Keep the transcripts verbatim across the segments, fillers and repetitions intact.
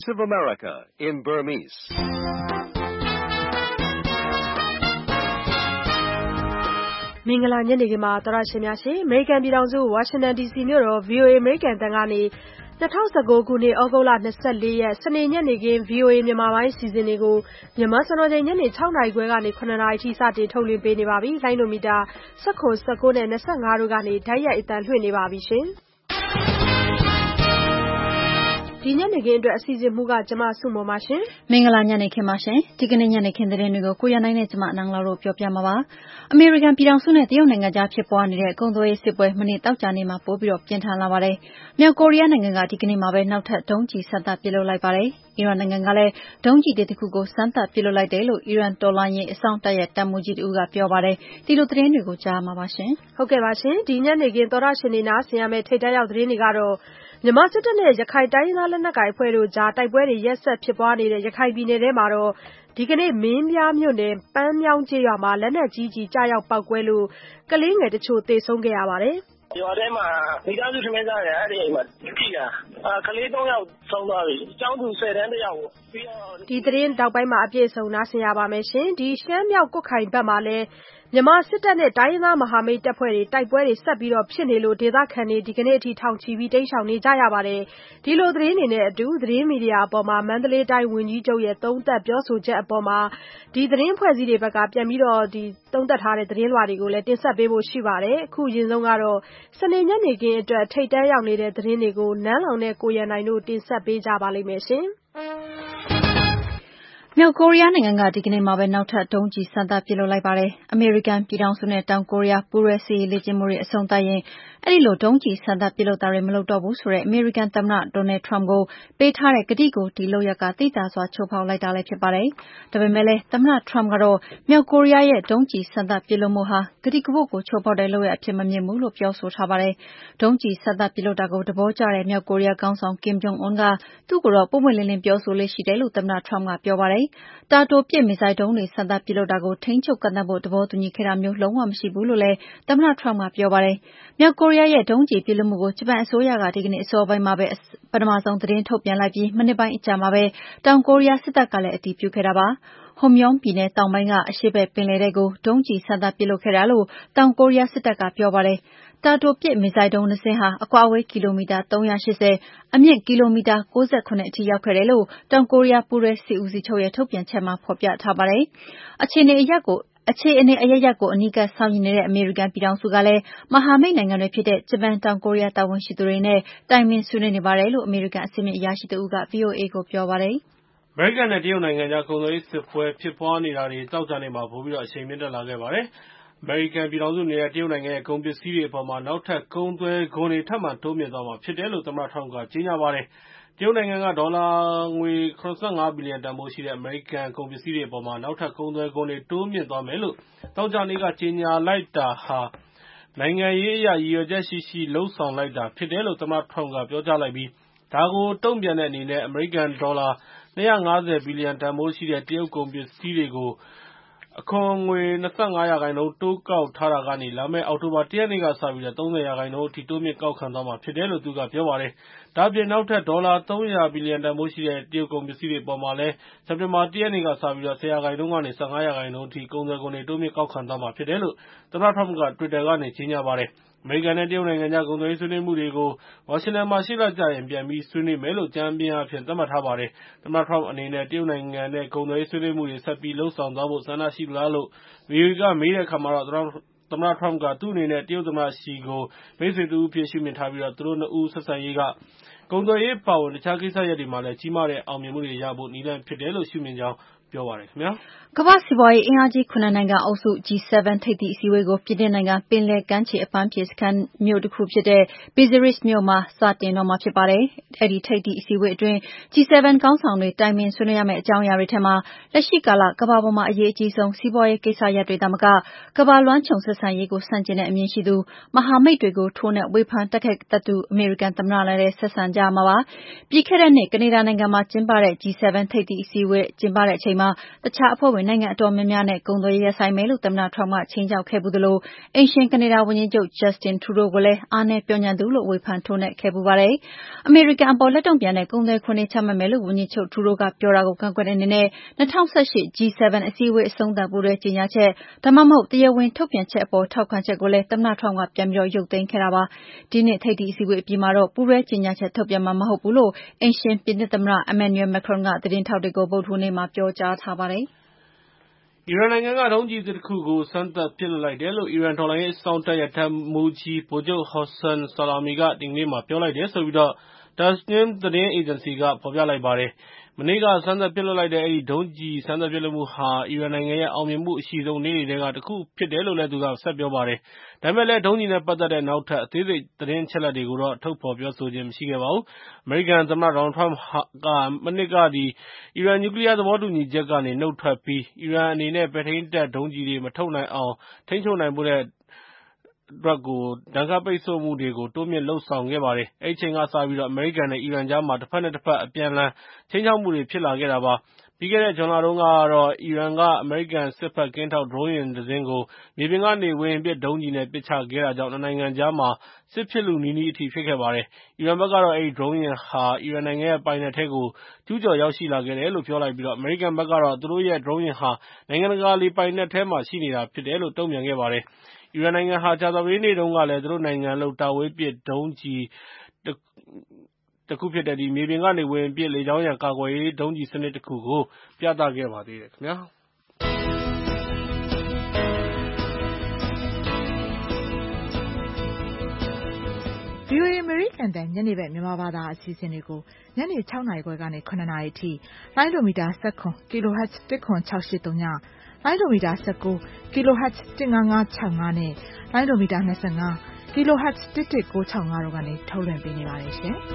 of America in Burmese. ။မင်္ဂလာညနေခင်းပါသောရရှင်များရှင် American ပြည်ထောင်စု Washington ဒီ စီ မြို့တော် ဗွီအိုအေ American တန်ကနေ၂၀၁၉ခုနှစ်ဩဂုတ်လ၂၄ရက်စနေညနေခင်း ဗွီအိုအေမြန်မာပိုင်းအစီအစဉ်တွေကိုမြန်မာစံတော်ချိန်ညနေ၆နာရီခွဲကနေ၇နာရီထိစတင်ထုတ်လွှင့်ပေးနေပါပြီ။လိုင်းဒိုမီတာ၁၇ ၁၉နဲ့၂၅တို့ကနေတိုက်ရိုက်အသံလွှင့်နေပါပြီရှင်။ဒီညနေခင်းအတွက်အစီအစဉ်မှုကကျမဆုမွန်ပါရှင်မင်္ဂလာညနေခင်းပါရှင်ဒီကနေ့ညနေခင်းသတင်းတွေကိုကိုရနိုင်နဲ့ကျမနန်းလာတို့ပြောပြမှာပါအမေရိကန်ပြည်ထောင်စုနဲ့တရုတ်နိုင်ငံကြားဖြစ်ပွားနေတဲ့ကုန်သွယ်ရေးစစ်ပွဲမနေ့တောက်ကြနေ့မှာပိုပြီးတော့ပြင်းထန်လာပါတယ်မြောက်ကိုရီးယားနိုင်ငံကဒီကနေ့မှာပဲနောက်ထပ်ဒုံးကျည်စမ်းသပ်ပစ်လွှတ်လိုက်ပါတယ်အီရန်နိုင်ငံကလည်းဒုံးကျည်တစ်ခုကိုစမ်းသပ်ပစ်လွှတ်လိုက်တယ်လို့အီရန်တော်လှန်ရေးအစောင့်တပ်ရဲ့တပ်မှူးကြီးတို့ကပြောပါတယ်ဒီလိုသတင်းတွေကိုကြားမှာပါရှင်ဟုတ်ကဲ့ပါရှင်ဒီညနေခင်းသောရရှင်နေနာဆင်ရမယ့်ထိပ်တန်းရောက်သတင်းတွေကတော့မြန်မာစစ်တပ်နဲ့ရခိုင်တိုင်းရင်းသားလက်နက်ကိုင်အဖွဲ့တို့ကြားတိုက်ပွဲတွေရက်ဆက်ဖြစ်ပွားနေတဲ့ရခိုင်ပြည်နယ်ထဲမှာတော့ဒီကနေ့မင်းပြားမြို့နယ်ပန်းမြောင်းကျေးရွာမှာလက်နက်ကြီးကြီးကြားရောက်ပောက်ကွဲလို့ကလေးငယ်တချို့သေဆုံးခဲ့ရပါတယ်ရွာထဲမှာမိသားစုထမင်းစားတယ်အဲ့ဒီအိမ်မှာကြည့်တာအာကလေး၃ယောက်ဆုံးသွားပြီအကြောင်းသူ၁၀တန်းတစ်ယောက်ပြီးတော့ဒီသတင်းတောက်ပိုင်းမှာအပြည့်စုံနားဆင်ရပါမယ်ရှင်ဒီရှမ်းမြောက်ကွတ်ခိုင်ဘက်မှာလည်းမြန်မာစစ်တပ်နဲ့တိုင်းရင်းသားမဟာမိတ်တပ်ဖွဲ့တွေတိုက်ပွဲတွေဆက်ပြီးတော့ဖြစ်နေလို့ဒေသခံတွေဒီကနေ့အထိထောင်ချီပြီးတိမ်းရှောင်နေကြရပါတယ်ဒီလိုသတင်းတွေနဲ့အတူသတင်းမီဒီယာအပေါ်မှာမန္တလေးတိုင်းဝန်ကြီးချုပ်ရဲ့သုံးသပ်ပြောဆိုချက်အပေါ်မှာဒီသတင်းဖွဲ့စည်းတွေဘက်ကပြန်ပြီးတော့ဒီသုံးသပ်ထားတဲ့သတင်းလွှာတွေကိုလည်းတင်ဆက်ပေးဖို့ရှိပါတယ်အခုအရင်ဆုံးကတော့စနေညနေခင်းအတွက်ထိတ်တန်းရောက်နေတဲ့သတင်းတွေကိုနန်းလောင်နဲ့ကိုရန်နိုင်တို့တင်ဆက်ပေးကြပါလိမ့်မယ်ရှင်မြောက်ကိုရီးယားနိုင်ငံကဒီကနေ့မှာပဲနောက်ထပ်ဒုံးကျည်စမ်းသပ်ပစ်လွှတ်လိုက်ပါတယ်။အမေရိကန်ပြည်ထောင်စုနဲ့တောင်ကိုရီးယားပူးရဲစစ်ရေးလေ့ကျင့်မှုတွေအဆုံးသတ်ရင်အဲ့ဒီလိုဒုံးကျည်စမ်းသပ်ပစ်လွှတ်တာတွေမလုပ်တော့ဘူးဆိုတဲ့အမေရိကန်သမ္မတဒေါ်နယ်ထရမ့်ကိုပေးထားတဲ့ကတိကိုဒီလုပ်ရက်ကသိသာစွာချိုးဖောက်လိုက်တာလည်းဖြစ်ပါတယ်။ဒါပေမဲ့လည်းသမ္မတထရမ့်ကတော့မြောက်ကိုရီးယားရဲ့ဒုံးကျည်စမ်းသပ်ပစ်လွှတ်မှုဟာကတိကဝတ်ကိုချိုးဖောက်တဲ့လုပ်ရအဖြစ်မမြင်ဘူးလို့ပြောဆိုထားပါတယ်။ဒုံးကျည်စမ်းသပ်ပစ်လွှတ်တာကိုသဘောကျတဲ့မြောက်ကိုရီးယားခေါင်းဆောင်ကင်ဂျုံအွန်းကသူ့ကိုတော့ပုံမှန်လင်းလင်းပြောဆိုလေးရှိတယ်လို့သမ္မတထရမ့်ကပြောပါတယ်။တာတိုပစ်မစ်ဇိုင်းဒုံးတွေစမ်းသပ်ပစ်လွှတ်တာကိုထိန်းချုပ်ကန့်သတ်ဖို့သဘောတူညီခဲ့တာမျိုးလုံးဝမရှိဘူးလို့လည်းသမ္မတထရမ့်ကပြောပါတယ်။မြောက်ကိုရီးယားရဲ့ဒုံးကျည်ပစ်လွှတ်မှုကိုဂျပန်အစိုးရကဒီကနေ့အစောပိုင်းမှာပဲပထမဆုံးသတင်းထုတ်ပြန်လိုက်ပြီးမိနစ်ပိုင်းအကြာမှာပဲတောင်ကိုရီးယားစစ်တပ်ကလည်းအတည်ပြုခဲ့တာပါ။ဟွန်မြုန်းပြည်နယ်တောင်ပိုင်းကအရှေ့ဘက်ပင်လယ်ထဲကိုဒုံးကျည်စမ်းသပ်ပစ်လွှတ်ခဲ့တာလို့တောင်ကိုရီးယားစစ်တပ်ကပြောပါတယ်။တာတိုပစ်မစ်ဇိုင်းဒုံးနှစ်စင်းဟာအကွာအဝေးကီလိုမီတာ၃၈၀အမြင့်ကီလိုမီတာ၉၇အထိရောက်ခဲ့တယ်လို့တောင်ကိုရီးယားပူးရဲစစ်ဦးစီးချုပ်ရဲ့ထုတ်ပြန်ချက်မှာဖော်ပြထားပါတယ်။အခြေအနေအရပ်ကိုအခြေအနေအရရက်ကိုအနီးကပ်ဆောင်ရွက်နေတဲ့အမေရိကန်ပြည်ထောင်စုကလည်းမဟာမိတ်နိုင်ငံတွေဖြစ်တဲ့ဂျပန်တောင်ကိုရီးယားတာဝန်ရှိသူတွေနဲ့တိုင်ပင်ဆွေးနွေးနေပါတယ်လို့အမေရိကန်အဆင့်မြင့်အရာရှိတဦးက ဗွီအိုအေကိုပြောပါတယ်။အမေရိကန်နဲ့တရုတ်နိုင်ငံကြားကုန်သွယ်ရေးစစ်ပွဲဖြစ်ပွားနေတာတွေတောက်ကြနေမှာပိုပြီးတော့အချိန်မြင့်တက်လာခဲ့ပါတယ်။အမေရိကန်ပြည်ထောင်စုအနေနဲ့တရုတ်နိုင်ငံရဲ့ကုန်ပစ္စည်းတွေအပေါ်မှာနောက်ထပ်ကုန်သွယ်ခွန်တွေထပ်မံတိုးမြင့်သွားမှာဖြစ်တယ်လို့သမ္မတထရမ့်ကကြေညာပါတယ်။တရုတ်နိုင်ငံကဒေါ်လာငွေ၇၅ဘီလီယံတန်ဖိုးရှိတဲ့အမေရိကန်ကုန်ပစ္စည်းတွေအပေါ်မှာနောက်ထပ်ကုန်သွယ်ခွန်တွေတိုးမြင့်သွားမယ်လို့သောကြာနေ့ကကြေညာလိုက်တာဟာနိုင်ငံရေးအရရည်ရွယ်ချက်ရှိရှိလုပ်ဆောင်လိုက်တာဖြစ်တယ်လို့သမ္မတထရမ့်ကပြောကြားလိုက်ပြီးဒါကိုတုံ့ပြန်တဲ့အနေနဲ့အမေရိကန်ဒေါ်လာ၂၅၀ဘီလီယံတန်ဖိုးရှိတဲ့တရုတ်ကုန်ပစ္စည်းတွေကိုအခွန်ငွေ၂၅ရာခိုင်နှုန်းတိုးကောက်ထားတာကနေလာမယ့်အောက်တိုဘာ၁ရက်နေ့ကစပြီး၃၀ရာခိုင်နှုန်းအထိတိုးမြင့်ကောက်ခံသွားမှာဖြစ်တယ်လို့သူကပြောပါတယ်။ဒါ့အပြင်နောက်ထပ်ဒေါ်လာ၃၀၀ဘီလီယံတန်ဖိုးရှိတဲ့တရုတ်ကုန်ပစ္စည်းတွေအပေါ်မှာလည်းစက်တင်ဘာ၁ရက်နေ့ကစပြီး၁၀ရာခိုင်နှုန်းကနေ၁၅ရာခိုင်နှုန်းအထိကုန်သွယ်ခွန်တွေတိုးမြင့်ကောက်ခံသွားမှာဖြစ်တယ်လို့သမ္မတထရမ့်က Twitter ကနေကြေညာပါတယ်။အမေရိကန်နဲ့တရုတ်နိုင်ငံကြားကုန်သွယ်ရေးဆွေးနွေးမှုတွေကိုဝါရှင်တန်မှာရှေ့လကျရင်ပြန်ပြီးဆွေးနွေးမယ်လို့ကြမ်းပြင်းအားဖြင့်သတ်မှတ်ထားပါတယ်။သမ္မတထရမ့်အနေနဲ့တရုတ်နိုင်ငံနဲ့ကုန်သွယ်ရေးဆွေးနွေးမှုတွေဆက်ပြီးလုပ်ဆောင်သွားဖို့ဆန္ဒရှိသလားလို့ဗွီအိုအေကမေးတဲ့အခါမှာတော့သမ္မတထရမ့်ကသူ့အနေနဲ့တရုတ်သမ္မတရှီကိုမိတ်ဆွေတဦးအဖြစ်ရှုမြင်ထားပြီးသူတို့နှစ်ဦးဆက်ဆံရေးကကုန်သွယ်ရေးအပါအဝင်တခြားကိစ္စရပ်တွေမှာလည်းကြီးမားတဲ့အောင်မြင်မှုတွေရဖို့နည်းလမ်းဖြစ်တယ်လို့ရှုမြင်ကြောင်းပြောပါတယ်ခင်ဗျာကမ္ဘာ့စီးပွားရေးအင်အားကြီးခုနစ်နိုင်ငံအုပ်စု G 7 ထိပ်သီးအစည်းအဝေးကိုပြင်သစ်နိုင်ငံပင်လယ်ကမ်းခြေအပန်းဖြေစခန်းမြို့တစ်ခုဖြစ်တဲ့ Biarritz မြို့မှာစတင်တော့မှာဖြစ်ပါတယ်။အဲဒီထိပ်သီးအစည်းအဝေးအတွင်း G 7 ခေါင်းဆောင်တွေတိုင်ပင်ဆွေးနွေးရမယ့်အကြောင်းအရာတွေထဲမှာလက်ရှိကာလကမ္ဘာပေါ်မှာအရေးအကြီးဆုံးစီးပွားရေးကိစ္စရပ်တွေသာမကကမ္ဘာလွှမ်းခြုံဆက်ဆံရေးကိုဆန့်ကျင်တဲ့အမြင်ရှိသူမဟာမိတ်တွေကိုထိုးနှက်ဝေဖန်တိုက်ခိုက်တတ်သူအမေရိကန်သမ္မတနဲ့လည်းဆက်ဆံကြကြရမှာပါ။ ပြီးခဲ့တဲ့နှစ်ကနေဒါနိုင်ငံမှာကျင်းပတဲ့ G セブン ထိပ်သီးအစည်းအဝေးကျင်းပတဲ့အချိန်မှာတခြားအဖွဲ့ဝင်နိုင်ငံအတော်များများနဲ့ကုန်သွယ်ရေးရပ်ဆိုင်မယ်လို့သမ္မတ Trump ကခြိမ်းခြောက်ခဲ့ဖူးသလိုအိမ်ရှင်ကနေဒါဝန်ကြီးချုပ် Justin Trudeau ကိုလည်းအားနည်းပြောညံ့သူလို့ဝေဖန်ထိုးနှက်ခဲ့ဖူးပါတယ်။ အမေရိကန်အပေါ်လက်တုံ့ပြန်တဲ့ကုန်သွယ်ခွန်တွေချမှတ်မယ်လို့ဝန်ကြီးချုပ် Trudeau ကပြောတာကိုကန့်ကွက်တဲ့အနေနဲ့၂၀၁၈ G セブン အစည်းအဝေးအဆုံးသတ်ပူးတွဲကြေညာချက်ဒါမှမဟုတ်တရားဝင်ထုတ်ပြန်ချက်အပေါ်ထောက်ခံချက်ကိုလည်းသမ္မတ Trump ကပြန်ပြီးရုပ်သိမ်းခဲ့တာပါ။ ဒီနှစ်ထိပ်သီးအစည်းအဝေးအပြီးမှာတော့ပူးတွဲကြေညာချက်ထုတ်ပြန်မှာမဟုတ်ဘူးလို့အိမ်ရှင်ပြင်သစ်သမ္မတ Emmanuel Macron ကသတင်းထောက်တွေကိုဗုဒ္ဓဟူးနေ့မှာပြောကြားထားပါတယ်။အီရန်နိုင်ငံကဒုံးကျည်အသစ်တခုကိုစမ်းသပ်ပစ်လွှတ်လိုက်တယ်လို့အီရန်တော်လှန်ရေးအစောင့်တပ်ရဲ့တပ်မှူးကြီးဗိုလ်ချုပ် Hossein Salami ကဒီကနေ့မှာပြောလိုက်တယ်လို့ Tasnim သတင်းအေဂျင်စီကဖော်ပြလိုက်ပါတယ်။ မနေ့ကစမ်းသပ်ပစ်လွှတ်လိုက်တဲ့အဲဒီဒုံးကျည်စမ်းသပ်ပစ်လွှတ်မှုဟာအီရန်နိုင်ငံရဲ့အောင်မြင်မှုအရှိဆုံးနေ့တွေထဲကတခုဖြစ်တယ်လို့သူကဆက်ပြောပါတယ်။ ဒါပေမဲ့လည်းဒုံးကျည်နဲ့ပတ်သက်တဲ့နောက်ထပ်အသေးစိတ်သတင်းအချက်အလက်တွေကိုတော့ထုတ်ဖော်ပြောဆိုခြင်းမရှိခဲ့ပါဘူး။ အမေရိကန်သမ္မတ Donald Trump က မနှစ်ကအီရန်နျူကလီးယားသဘောတူညီချက်ကနေနုတ်ထွက်ပြီး အီရန်အနေနဲ့ပဲ့ထိန်းတပ်ဒုံးကျည်တွေမထုတ်နိုင်အောင်ထိန်းချုပ်နိုင်ဖို့အတွက်ဒဏ်ခတ်ပိတ်ဆို့မှုတွေကိုတိုးမြှင့်လုပ်ဆောင်ခဲ့ပါတယ်။ အဲဒီအချိန်ကစပြီးအမေရိကန်နဲ့အီရန်ကြားမှာတဘက်နဲ့တဘက်အပြန်အလှန်ခြိမ်းခြောက်မှုတွေဖြစ်လာခဲ့တာပါ။ ပြီးခဲ့တဲ့ဇွန်လတုန်းကတော့အီရန်ကအမေရိကန်စစ်ဘက်ကင်းထောက်ဒရုန်းယာဉ်တစင်းကိုမြေပြင်ကနေဝေဟင်ပစ်ဒုံးကျည်နဲ့ပစ်ချခဲ့တာကြောင့်နှစ်နိုင်ငံကြားမှာစစ်ဖြစ်လုနီးနီးအထိဖြစ်ခဲ့ပါတယ်။ အီရန်ဘက်ကတော့အဲဒီဒရုန်းယာဉ်ဟာအီရန်နိုင်ငံရဲ့ပိုင်နက်ထဲကိုကျူးကျော်ရောက်ရှိလာခဲ့တယ်လို့ပြောလိုက်ပြီး အမေရိကန်ဘက်ကတော့သူတို့ရဲ့ဒရုန်းယာဉ်ဟာနိုင်ငံတကာလေပိုင်နက်ထဲမှာရှိနေတာဖြစ်တယ်လို့တုံ့ပြန်ခဲ့ပါတယ်။ အီရန်နိုင်ငံဟာကြာသပတေးနေ့တုန်းကလည်းသူတို့နိုင်ငံလုပ်တာဝေးပစ်ဒုံးကျည်မြေပြင်ကနေဝေဟင်ပစ်လေကြောင်းရန်ကာကွယ်ရေးဒုံးကျည်စနစ်တခုကိုပြသခဲ့ပါသေးတယ်။ဗွီအိုအေအမေရိကန်အသံညနေဘက်မြန်မာဘာသာအစီအစဉ်တွေကိုညနေ၆နာရီခွဲကနေ၇နာရီအထိလိုင်းဒိုမီတာ၁၇ kHz ၁၇၆၈၃ညလိုင်းဒိုမီတာ၁၉ kHz ၁၅၅၆၅နဲ့လိုင်းဒိုမီတာ၂၅ kHz ၁၁၉၆၅တို့ကနေထုတ်လွှင့်ပေးနေပါတယ်ရှင်။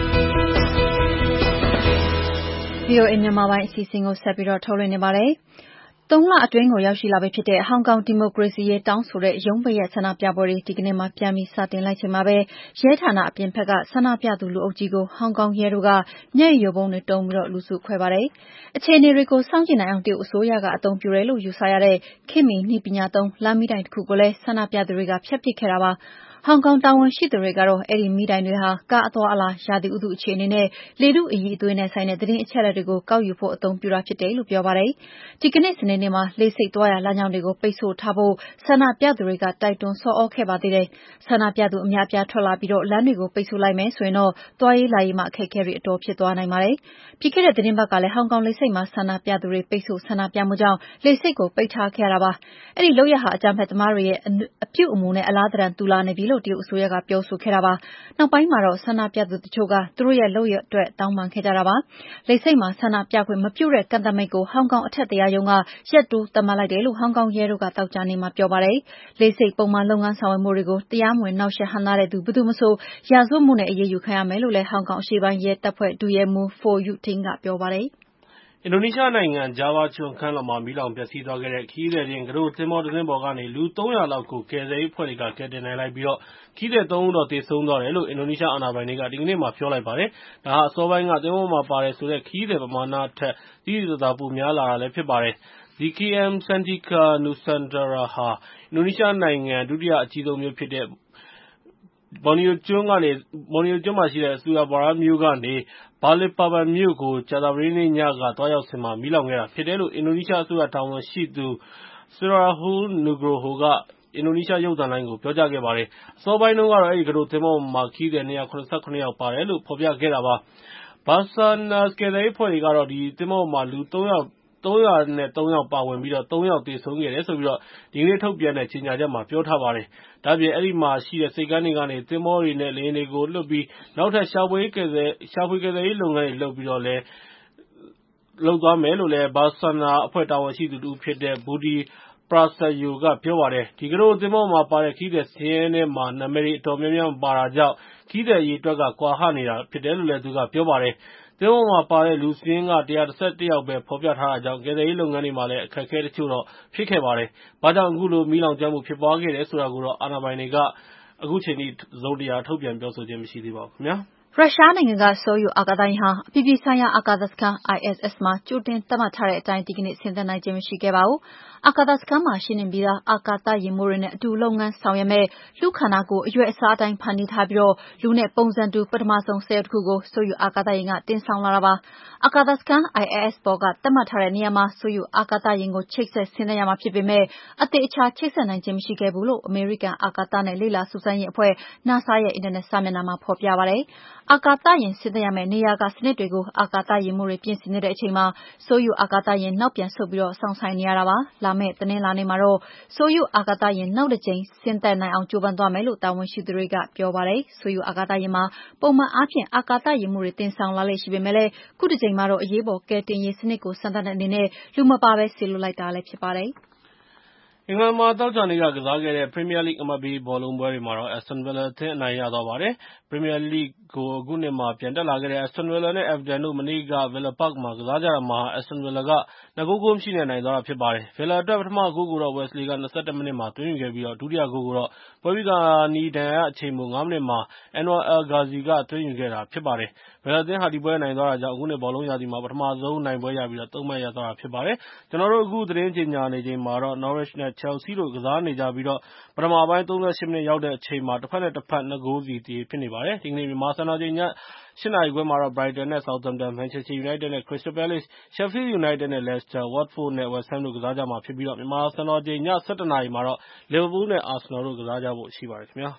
ဗွီအိုအေမြန်မာပိုင်းအစီအစဉ်ကိုဆက်ပြီးထုတ်လွှင့်နေပါတယ်။သုံးလအတွင်းကိုရောက်ရှိလာပြီဖြစ်တဲ့ဟောင်ကောင်ဒီမိုကရေစီရေးတောင်းဆိုတဲ့ရုံးပိတ်ရက်ဆန္ဒပြပွဲတွေဒီကနေ့မှာပြန်ပြီးစတင်လိုက်ချိန်မှာပဲရဲဌာနအပြင်ဘက်ကဆန္ဒပြသူလူအုပ်ကြီးကိုဟောင်ကောင်ရဲတို့ကမျက်ရည်ယိုဗုံးတွေသုံးပြီးလူစုခွဲပါတယ်။အခြေအနေတွေကိုစောင့်ကြည့်နိုင်အောင်တရုတ်အစိုးရကအသုံးပြုတယ်လို့ယူဆရတဲ့ခေတ်မီနည်းပညာသုံးလမ်းမီးတိုင်တခုကိုလည်းဆန္ဒပြသူတွေကဖျက်ပစ်ခဲ့တာပါ။ဟောင်ကောင်တာဝန်ရှိသူတွေကတော့အဲဒီမီးတိုင်တွေဟာကားအသွားအလာ၊ရာသီဥတုအခြေအနေနဲ့လေထုအရည်အသွေးနဲ့ဆိုင်တဲ့သတင်းအချက်အလက်တွေကိုကောက်ယူဖို့အသုံးပြုတာဖြစ်တယ်လို့ပြောပါတယ်။ဒီကနေ့စနေနေ့မှာလေဆိပ်သွားရာလမ်းကြောင်းတွေကိုပိတ်ဆို့ထားဖို့ဆန္ဒပြသူတွေကတိုက်တွန်းဆော်သြခဲ့ပါသေးတယ်။ဆန္ဒပြသူအများအပြားထွက်လာပြီးလမ်းတွေကိုပိတ်ဆို့လိုက်မယ်ဆိုရင်တော့သွားရေးလာရေးမှာအခက်အခဲတွေအတော်ဖြစ်သွားနိုင်ပါတယ်။ပြီးခဲ့တဲ့သီတင်းပတ်ကလည်းဟောင်ကောင်လေဆိပ်မှာဆန္ဒပြသူတွေပိတ်ဆို့ဆန္ဒပြမှုကြောင့်လေဆိပ်ကိုပိတ်ထားခဲ့ရတာပါ။အဲဒီလုပ်ရပ်ဟာအကြမ်းဖက်သမားတွေရဲ့အပြုအမူနဲ့အလားသဏ္ဍာန်တူလာနေပြီလို့တရုတ်အစိုးရကပြောဆိုခဲ့တာပါ။နောက်ပိုင်းမှာတော့ဆန္ဒပြသူတချို့ကသူတို့ရဲ့လုပ်ရပ်အတွက်တောင်းပန်ခဲ့ကြတာပါ။လေဆိပ်မှာဆန္ဒပြခွင့်မပြုတဲ့ကန့်သတ်မိန့်ကိုဟောင်ကောင်အထက်တရားရုံးကရက်တိုးသတ်မှတ်လိုက်တယ်လို့ဟောင်ကောင်ရဲတို့ကသောကြာနေ့မှာပြောပါတယ်။လေဆိပ်ပုံမှန်လုပ်ငန်းဆောင်ရွက်မှုတွေကိုတရားမဝင်နှောင့်ယှက်ဟန့်တားတဲ့သူဘယ်သူမဆိုရာဇဝတ်မှုနဲ့အရေးယူခံရမယ်လို့လည်းဟောင်ကောင်အရှေ့ပိုင်းရဲတပ်ဖွဲ့ဒုရဲမှူး Foh Yu Ting ကပြောပါတယ်။အင်ဒိုနီးရှားနိုင်ငံဂျာဗားကျွန်းကမ်းလွန်မှာမီးလောင်ပျက်စီးသွားခဲ့တဲ့ခရီးသည်တင်ကူးတို့သင်္ဘောတစင်းပေါ်ကနေလူသုံးရာလောက်ကိုကယ်ဆယ်ရေးအဖွဲ့တွေကကယ်တင်နိုင်လိုက်ပြီးခရီးသည်သုံးဦးတော့သေဆုံးသွားတယ်လို့အင်ဒိုနီးရှားအာဏာပိုင်တွေကဒီကနေ့မှာပြောလိုက်ပါတယ်။ဒါဟာအစောပိုင်းကသင်္ဘောပေါ်မှာပါတယ်ဆိုတဲ့ခရီးသည်ပမာဏထက်သိသိသာသာပိုများလာတာဖြစ်ပါတယ်။ Zee Kem Santika Nusantara ဟာအင်ဒိုနီးရှားနိုင်ငံဒုတိယအကြီးဆုံးမြို့ဖြစ်တဲ့ဘော်နီယိုကျွန်းမှာရှိတဲ့ Surabaya မြို့ကနေ Balikpapan မြို့ကိုကြာသပတေးနေ့ညကသွားရောက်စဉ်မှာမီးလောင်ခဲ့တာဖြစ်တယ်လို့အင်ဒိုနီးရှားအစိုးရတာဝန်ရှိသူ Sirahull Nugroho ကအင်ဒိုနီးရှားရုပ်သံလိုင်းကိုပြောကြားခဲ့ပါတယ်။အစောပိုင်းတုန်းကတော့အဲဒီကူးတို့သင်္ဘောပေါ်မှာခရီးသည်၂၇၇ ယောက်ပါတယ်လို့ဖော်ပြခဲ့တာပါ။ Basarnas ကယ်ဆယ်ရေးအဖွဲ့တွေကတော့ဒီသင်္ဘောပေါ်မှာလူသုံးရာသုံးယောက်ပါဝင်ပြီးသုံးယောက်သေဆုံးခဲ့တယ်လို့ဒီကနေ့ထုတ်ပြန်တဲ့ကြေညာချက်မှာပြောထားပါတယ်။ဒါ့အပြင်အဲဒီမှာရှိတဲ့ဆိပ်ကမ်းတွေကနေသင်္ဘောတွေနဲ့လေယာဉ်တွေကိုလွှတ်ပြီးနောက်ထပ်ရှာဖွေကယ်ဆယ်ရေးလုပ်ငန်းတွေလုပ်ပြီးလုပ်သွားမယ်လို့ Basarnas အဖွဲ့တာဝန်ရှိသူတဦးဖြစ်တဲ့ Budi Prasetyo ကပြောပါတယ်။ ဒီကူးတို့သင်္ဘောပေါ်မှာပါတဲ့ခရီးသည်စာရင်းထဲမှာနာမည်တွေအတော်များများမပါတာကြောင့်ခရီးသည်အရေအတွက်ကကွာဟနေတာဖြစ်တယ်လို့သူကပြောပါတယ်။သင်္ဘောပေါ်မှာပါတဲ့လူစာရင်းက၁၁၁ ယောက်ပဲဖော်ပြထားတာကြောင့်ကယ်ဆယ်ရေးလုပ်ငန်းတွေမှာလည်းအခက်အခဲတချို့ဖြစ်ခဲ့ပါတယ်။ဘာကြောင့်အခုလိုမီးလောင်ကျွမ်းမှုဖြစ်ပွားခဲ့တယ်ဆိုတာကိုတော့အာဏာပိုင်တွေကတစုံတရာထုတ်ပြန်ပြောဆိုခြင်းမရှိသေးပါဘူးခင်ဗျာ။ရုရှားနိုင်ငံကဆိုယုအာကာသယာဉ်ဟာအပြည်ပြည်ဆိုင်ရာအာကာသစခန်း I S S မှာကြိုတင်သတ်မှတ်ထားတဲ့အတိုင်းဒီကနေ့ဆင်းသက်နိုင်ခြင်းမရှိခဲ့ပါဘူး။အာကာသစခန်းမှာရှိနေပြီးသားအာကာသယာဉ်မှူးတွေနဲ့အတူလုပ်ငန်းဆောင်ရွက်မဲ့လူခန္ဓာကိုယ်အရွယ်အစားအတိုင်းဖန်တီးထားပြီးလူနဲ့ပုံစံတူပထမဆုံးစက်ရုပ်တစ်ခုကိုဆိုယုအာကာသယာဉ်ကတင်ဆောင်လာတာပါ။အာကာသစခန်း I S S ပေါ်ကသတ်မှတ်ထားတဲ့နေရာမှာဆိုယုအာကာသယာဉ်ကိုချိတ်ဆက်ဆင်းသက်ရမှာဖြစ်ပေမဲ့အသေးအချာချိတ်ဆက်နိုင်ခြင်းမရှိခဲ့ဘူးလို့အမေရိကန်အာကာသနဲ့လေ့လာစူးစမ်းရေးအဖွဲ့ NASA ရဲ့အင်တာနက်စာမျက်နှာမှာဖော်ပြပါတယ်။အာကာသယာဉ်ဆင်းသက်ရမယ့်နေရာကစနစ်တွေကိုအာကာသယာဉ်မှူးတွေပြင်ဆင်နေတဲ့အချိန်မှာဆိုယုအာကာသယာဉ်နောက်ပြန်ဆုတ်ပြီးစောင့်ဆိုင်းနေရတာပါ။လာမယ့်တနင်္လာနေ့မှာတော့ဆိုယုအာကာသယာဉ်နောက်တစ်ကြိမ်ဆင်းသက်နိုင်အောင်ကြိုးပမ်းသွားမယ်လို့တာဝန်ရှိသူတွေကပြောပါတယ်။ဆိုယုအာကာသယာဉ်မှာပုံမှန်အားဖြင့်အာကာသယာဉ်မှူးတွေတင်ဆောင်လာလေ့ရှိပေမဲ့လည်းခုတစ်ကြိမ်မှာတော့အရေးပေါ်ကယ်တင်ရေးစနစ်ကိုစမ်းသပ်တဲ့အနေနဲ့လူမပါဘဲစေလွှတ်လိုက်တာလည်းဖြစ်ပါတယ်။အင်္ဂလန်မှာသောကြာနေ့ကကစားခဲ့တဲ့ Premier League အမှတ်ပေးဘောလုံးပွဲတွေမှာတော့ Aston Villa အသင်းအနိုင်ရသွားပါတယ်။ Premier League ကိုအခုနှစ်မှာပြန်တက်လာခဲ့တဲ့ Aston Villa နဲ့ Everton တို့မနေ့က Villa Park မှာကစားကြတာမှာ Aston Villa ကနှစ်ဂိုး ဂိုးမရှိနဲ့နိုင်သွားတာဖြစ်ပါတယ်။ Villa အတွက်ပထမဂိုးကိုတော့ Wesley က၂၁မိနစ်မှာသွင်းယူခဲ့ပြီးဒုတိယဂိုးကိုတော့ပွဲပြီးခါနီးဒဏ်ရာရအချိန်ပိုငါးမိနစ်မှာ Anwar El Ghazi ကသွင်းယူခဲ့တာဖြစ်ပါတယ်။ Villa အသင်းဟာဒီပွဲနိုင်သွားတာကြောင့်အခုနှစ်ဘောလုံးရာသီမှာပထမဆုံးနိုင်ပွဲရပြီးသုံးမှတ်ရသွားတာဖြစ်ပါတယ်။ ကျွန်တော်တို့အခုသတင်းကြေညာနေချိန်မှာတော့ Norwich နဲ့ Chelsea တို့ကစားနေကြပြီးပထမပိုင်းသုံးဆယ့်ရှစ်မိနစ်ရောက်တဲ့အချိန်မှာတစ်ဖက်နဲ့တစ်ဖက်နှစ်ဂိုးစီသရေဖြစ်နေပါတယ်။ ဒီကနေ့မြန်မာစံတော်ချိန်ည၈နာရီခွဲမှာတော့ Brighton နဲ့ Southampton, Manchester United နဲ့ Crystal Palace, Sheffield United နဲ့ Leicester, Watford နဲ့ West Ham တို့ကစားကြမှာဖြစ်ပြီးမြန်မာစံတော်ချိန်ည၁၁နာရီမှာတော့ Liverpool နဲ့ Arsenal တို့ကစားကြဖို့ရှိပါတယ်ခင်ဗျာ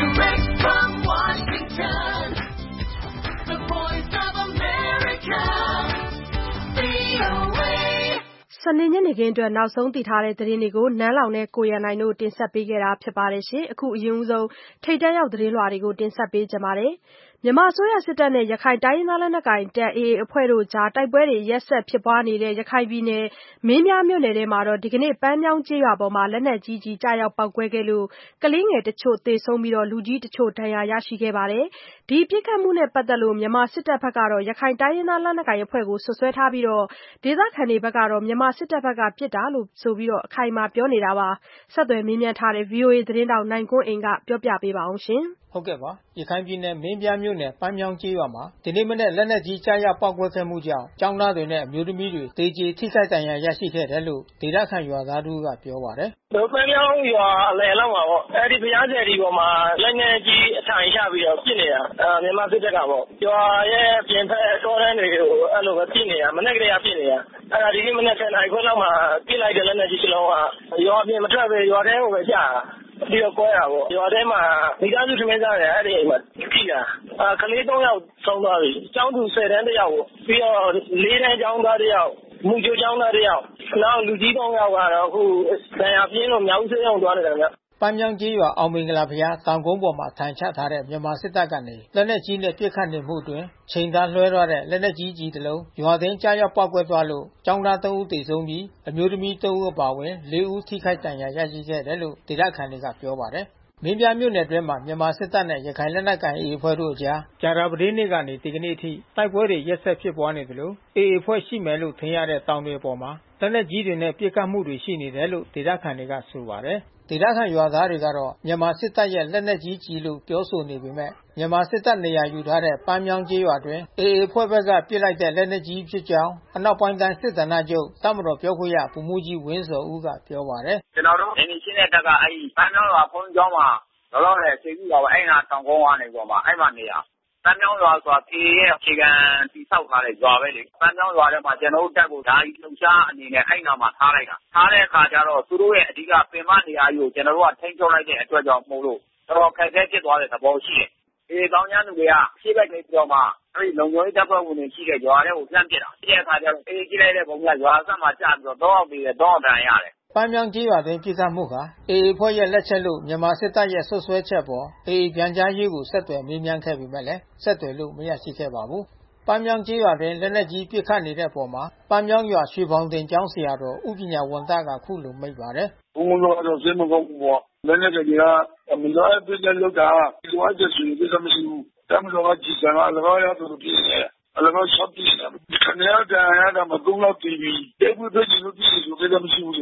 စနေညနေခင်းအတွက်နောက်ဆုံးသိထားတဲ့သတင်းတွေကိုနန်းလောင်နဲ့ကိုရန်နိုင်တို့တင်ဆက်ပေးခဲ့တာဖြစ်ပါတယ်။အခုအရင်ဆုံးထိပ်တန်းရောက်သတင်းလွှာတွေကိုတင်ဆက်ပေးကြပါမယ်။မြန်မာအစိုးရစစ်တပ်နဲ့ရခိုင်တိုင်းရင်းသားလက်နက်ကိုင်တပ် A A အဖွဲ့တို့ကြားတိုက်ပွဲတွေရက်ဆက်ဖြစ်ပွားနေတဲ့ရခိုင်ပြည်နယ်မင်းပြားမြို့နယ်ထဲမှာဒီကနေ့ပန်းမြောင်းကျေးရွာပေါ်မှာလက်နက်ကြီးကျည်ကျရောက်ပေါက်ကွဲခဲ့လို့ကလေးငယ်တချို့သေဆုံးပြီးလူကြီးတချို့ဒဏ်ရာရရှိခဲ့ပါတယ်။ဒီပစ်ခတ်မှုနဲ့ပတ်သက်လို့မြန်မာစစ်တပ်ဘက်ကတော့ရခိုင်တိုင်းရင်းသားလက်နက်ကိုင်အဖွဲ့ကိုစွပ်စွဲထားပြီးဒေသခံတွေဘက်ကတော့မြန်မာစစ်တပ်ဘက်ကပစ်တာလို့ဆိုပြီးအခိုင်အမာပြောနေတာပါ။ဆက်သွယ်မေးမြန်းထားတဲ့ ဗွီအိုအေသတင်းထောက်နိုင်ကွန်းအိန်ကပြောပြပေးပါဦးရှင်။ဟုတ်ကဲ့ပါရခိုင်ပြည်နယ်မင်းပြားမြို့နယ်ပန်းမြောင်းကျေးရွာမှာဒီနေ့မနက်လက်နက်ကြီးကြားရောက်ပေါက်ကွဲခဲ့မှုကြောင့်ကျောင်းသားတွေနဲ့အမျိုးသမီးတွေသေကြေထိခိုက်ဒဏ်ရာရရှိခဲ့တယ်လို့ဒေသခံရွာသားတို့ကပြောပါတယ်။ပန်းမြောင်းရွာအလယ်လောက်မှာပေါ့အဲဒီဘုရားကျယ်ဒီပေါ်မှာလက်နက်ကြီးအထိုင်ချပြီးတော့ပြစ်နေတာအဲမြန်မာစစ်တပ်ကပေါ့ရွာရဲ့ပြင်ဖက်တောတန်းတွေကိုအဲ့လိုပဲပြစ်နေတာမနေ့ကတည်းကပြစ်နေတာအဲ့ဒါဒီနေ့မနက်ဆယ်နာရီခွဲလောက်မှာပြစ်လိုက်တဲ့လက်နက်ကြီးတစ်လုံးကရွာပြင်မထွက်ပဲရွာထဲကိုပဲကျတာပြီးတော့ကွဲတာပေါ့ရွာထဲမှာမိသားစုထမင်းစားတယ်အဲ့ဒီအိမ်မှာကြည့်တာအာကလေးသုံးယောက်ဆုံးသွားပြီကျောင်းသူဆယ်တန်းတစ်ယောက်ပေါ့ပြီးတော့လေးတန်းကျောင်းသားတစ်ယောက်မူချိုကျောင်းသားတစ်ယောက်နောက်လူကြီးသုံးယောက်ကတော့အခုဆရာပြင်းလို့မြောက်ဦးဆေးရုံသွားနေတယ်ဗျပန်းမြောင်းကျေးရွာအောင်မင်္ဂလာဘုရားတောင်ကုန်းပေါ်မှာထိုင်ချထားတဲ့မြန်မာစစ်တပ်ကနေလက်နက်ကြီးနဲ့ပစ်ခတ်နေမှုအတွင်းချိန်သားလွှဲသွားတဲ့လက်နက်ကြီးကြီးတစ်လုံးရွာသိမ်းကြားရောက်ပေါက်ကွဲသွားလို့ကျောင်းသားသုံးဦးသေဆုံးပြီးအမျိုးသမီးသုံးဦးအပါအဝင်လေးဦးထိခိုက်ဒဏ်ရာရရှိခဲ့တယ်လို့ဒေသခံတွေကပြောပါတယ်မင်းပြားမြို့နယ်အတွင်းမှာမြန်မာစစ်တပ်နဲ့ရခိုင်လက်နက်ကိုင် A အဖွဲ့တို့အကြားကြာသပတေးနေ့ကနေဒီကနေ့အထိတိုက်ပွဲတွေရက်ဆက်ဖြစ်ပွားနေသလို A အဖွဲ့ရှိမယ်လို့ထင်ရတဲ့တောင်တွေပေါ်မှာလက်နက်ကြီးတွေနဲ့ပစ်ခတ်မှုတွေရှိနေတယ်လို့ဒေသခံတွေကဆိုပါတယ်ဒေသခံရွာသားတွေကတော့မြန်မာစစ်တပ်ရဲ့လက်နက်ကြီးကြီးလို့ပြောဆိုနေပေမဲ့မြန်မာစစ်တပ်နေရာယူထားတဲ့ပန်းမြောင်းကျေးရွာတွင် A အဖွဲ့ဘက်ကပစ်လိုက်တဲ့လက်နက်ကြီးဖြစ်ကြောင်းအနောက်ပိုင်းတိုင်းစစ်ဌာနချုပ်တပ်မတော်ပြောခွင့်ရဗိုလ်မှူးကြီးဝင်းဇော်ဦးကပြောပါတယ်ကျွန်တော်တို့နေရှင်းတဲ့တပ်ကအဲဒီပန်းမြောင်းရွာဘုန်းကြီးကျောင်းမှာလောလောဆယ်အခြေပြုပါပဲအဲ့နာတောင်ကုန်းကနေပေါ်မှာအဲ့မှာနေရပန်းမြောင်းရွာဆိုတာ A ရဲ့အခြေခံတည်ဆောက်ထားတဲ့ရွာပဲလေပန်းမြောင်းရွာထဲမှာကျွန်တော်တို့တပ်ကိုဓာကြီးလှုပ်ရှားအနေနဲ့အဲ့နာမှာထားလိုက်တာထားတဲ့အခါကျတော့သူတို့ရဲ့အဓိကပင်မနေရာကြီးကိုကျွန်တော်တို့ကထိန်းချုပ်လိုက်တဲ့အတွက်ကြောင့်မို့လို့တော်တော်ခက်ခဲဖြစ်သွားတဲ့သဘောရှိတယ်။ဒီကောင်းကျန်းသူတွေကရှေ့ဘက်နေပြီးတော့မှအဲ့ဒီလုံခြုံရေးတပ်ဖွဲ့ဝင်တွေရှိတဲ့ရွာထဲကိုပြန်ပစ်တာ။ဒီအခါကျတော့အေးကြီးလိုက်တဲ့ပုံကရွာဆက်မှာကျပြီးတော့တော့ပြီးတော့တန်ရတယ်ပန်းမြောင်းကျေးရွာတွင်ပြစ်ခတ်မှုဟာ A အဖွဲ့ရဲ့လက်ချက်လို့မြန်မာစစ်တပ်ရဲ့ဆွဆွဲချက်ပေါ် A ပြန်ကြားရေးကိုဆက်သွယ်မေးမြန်းခဲ့ပေမဲ့လည်းဆက်သွယ်လို့မရရှိခဲ့ပါဘူး။ပန်းမြောင်းကျေးရွာတွင်လက်နက်ကြီးပစ်ခတ်နေတဲ့အပေါ်မှာပန်းမြောင်းရွာရွှေဖောင်တင်ကျောင်းဆရာတော်ဦးပညာဝန္တကခုလိုမိန့်ပါတယ်။ဘုံဘုံတော့စိတ်မကောင်းဘူးပေါ့။လက်နက်ကကြီးကမလို့အပြစ်လောက်တာဒီဝါကျစီဒီကမရှိဘူး။တမလို့ကကြည်စံအလကားရသူပြည့်တယ်။အလကားဆော့ပြည့်တယ်။ခဏရတာရတာမကုန်းတော့တီးပြီးတေဘူးပြည့်လို့ပြည့်လို့ဒီကမရှိဘူးလေတ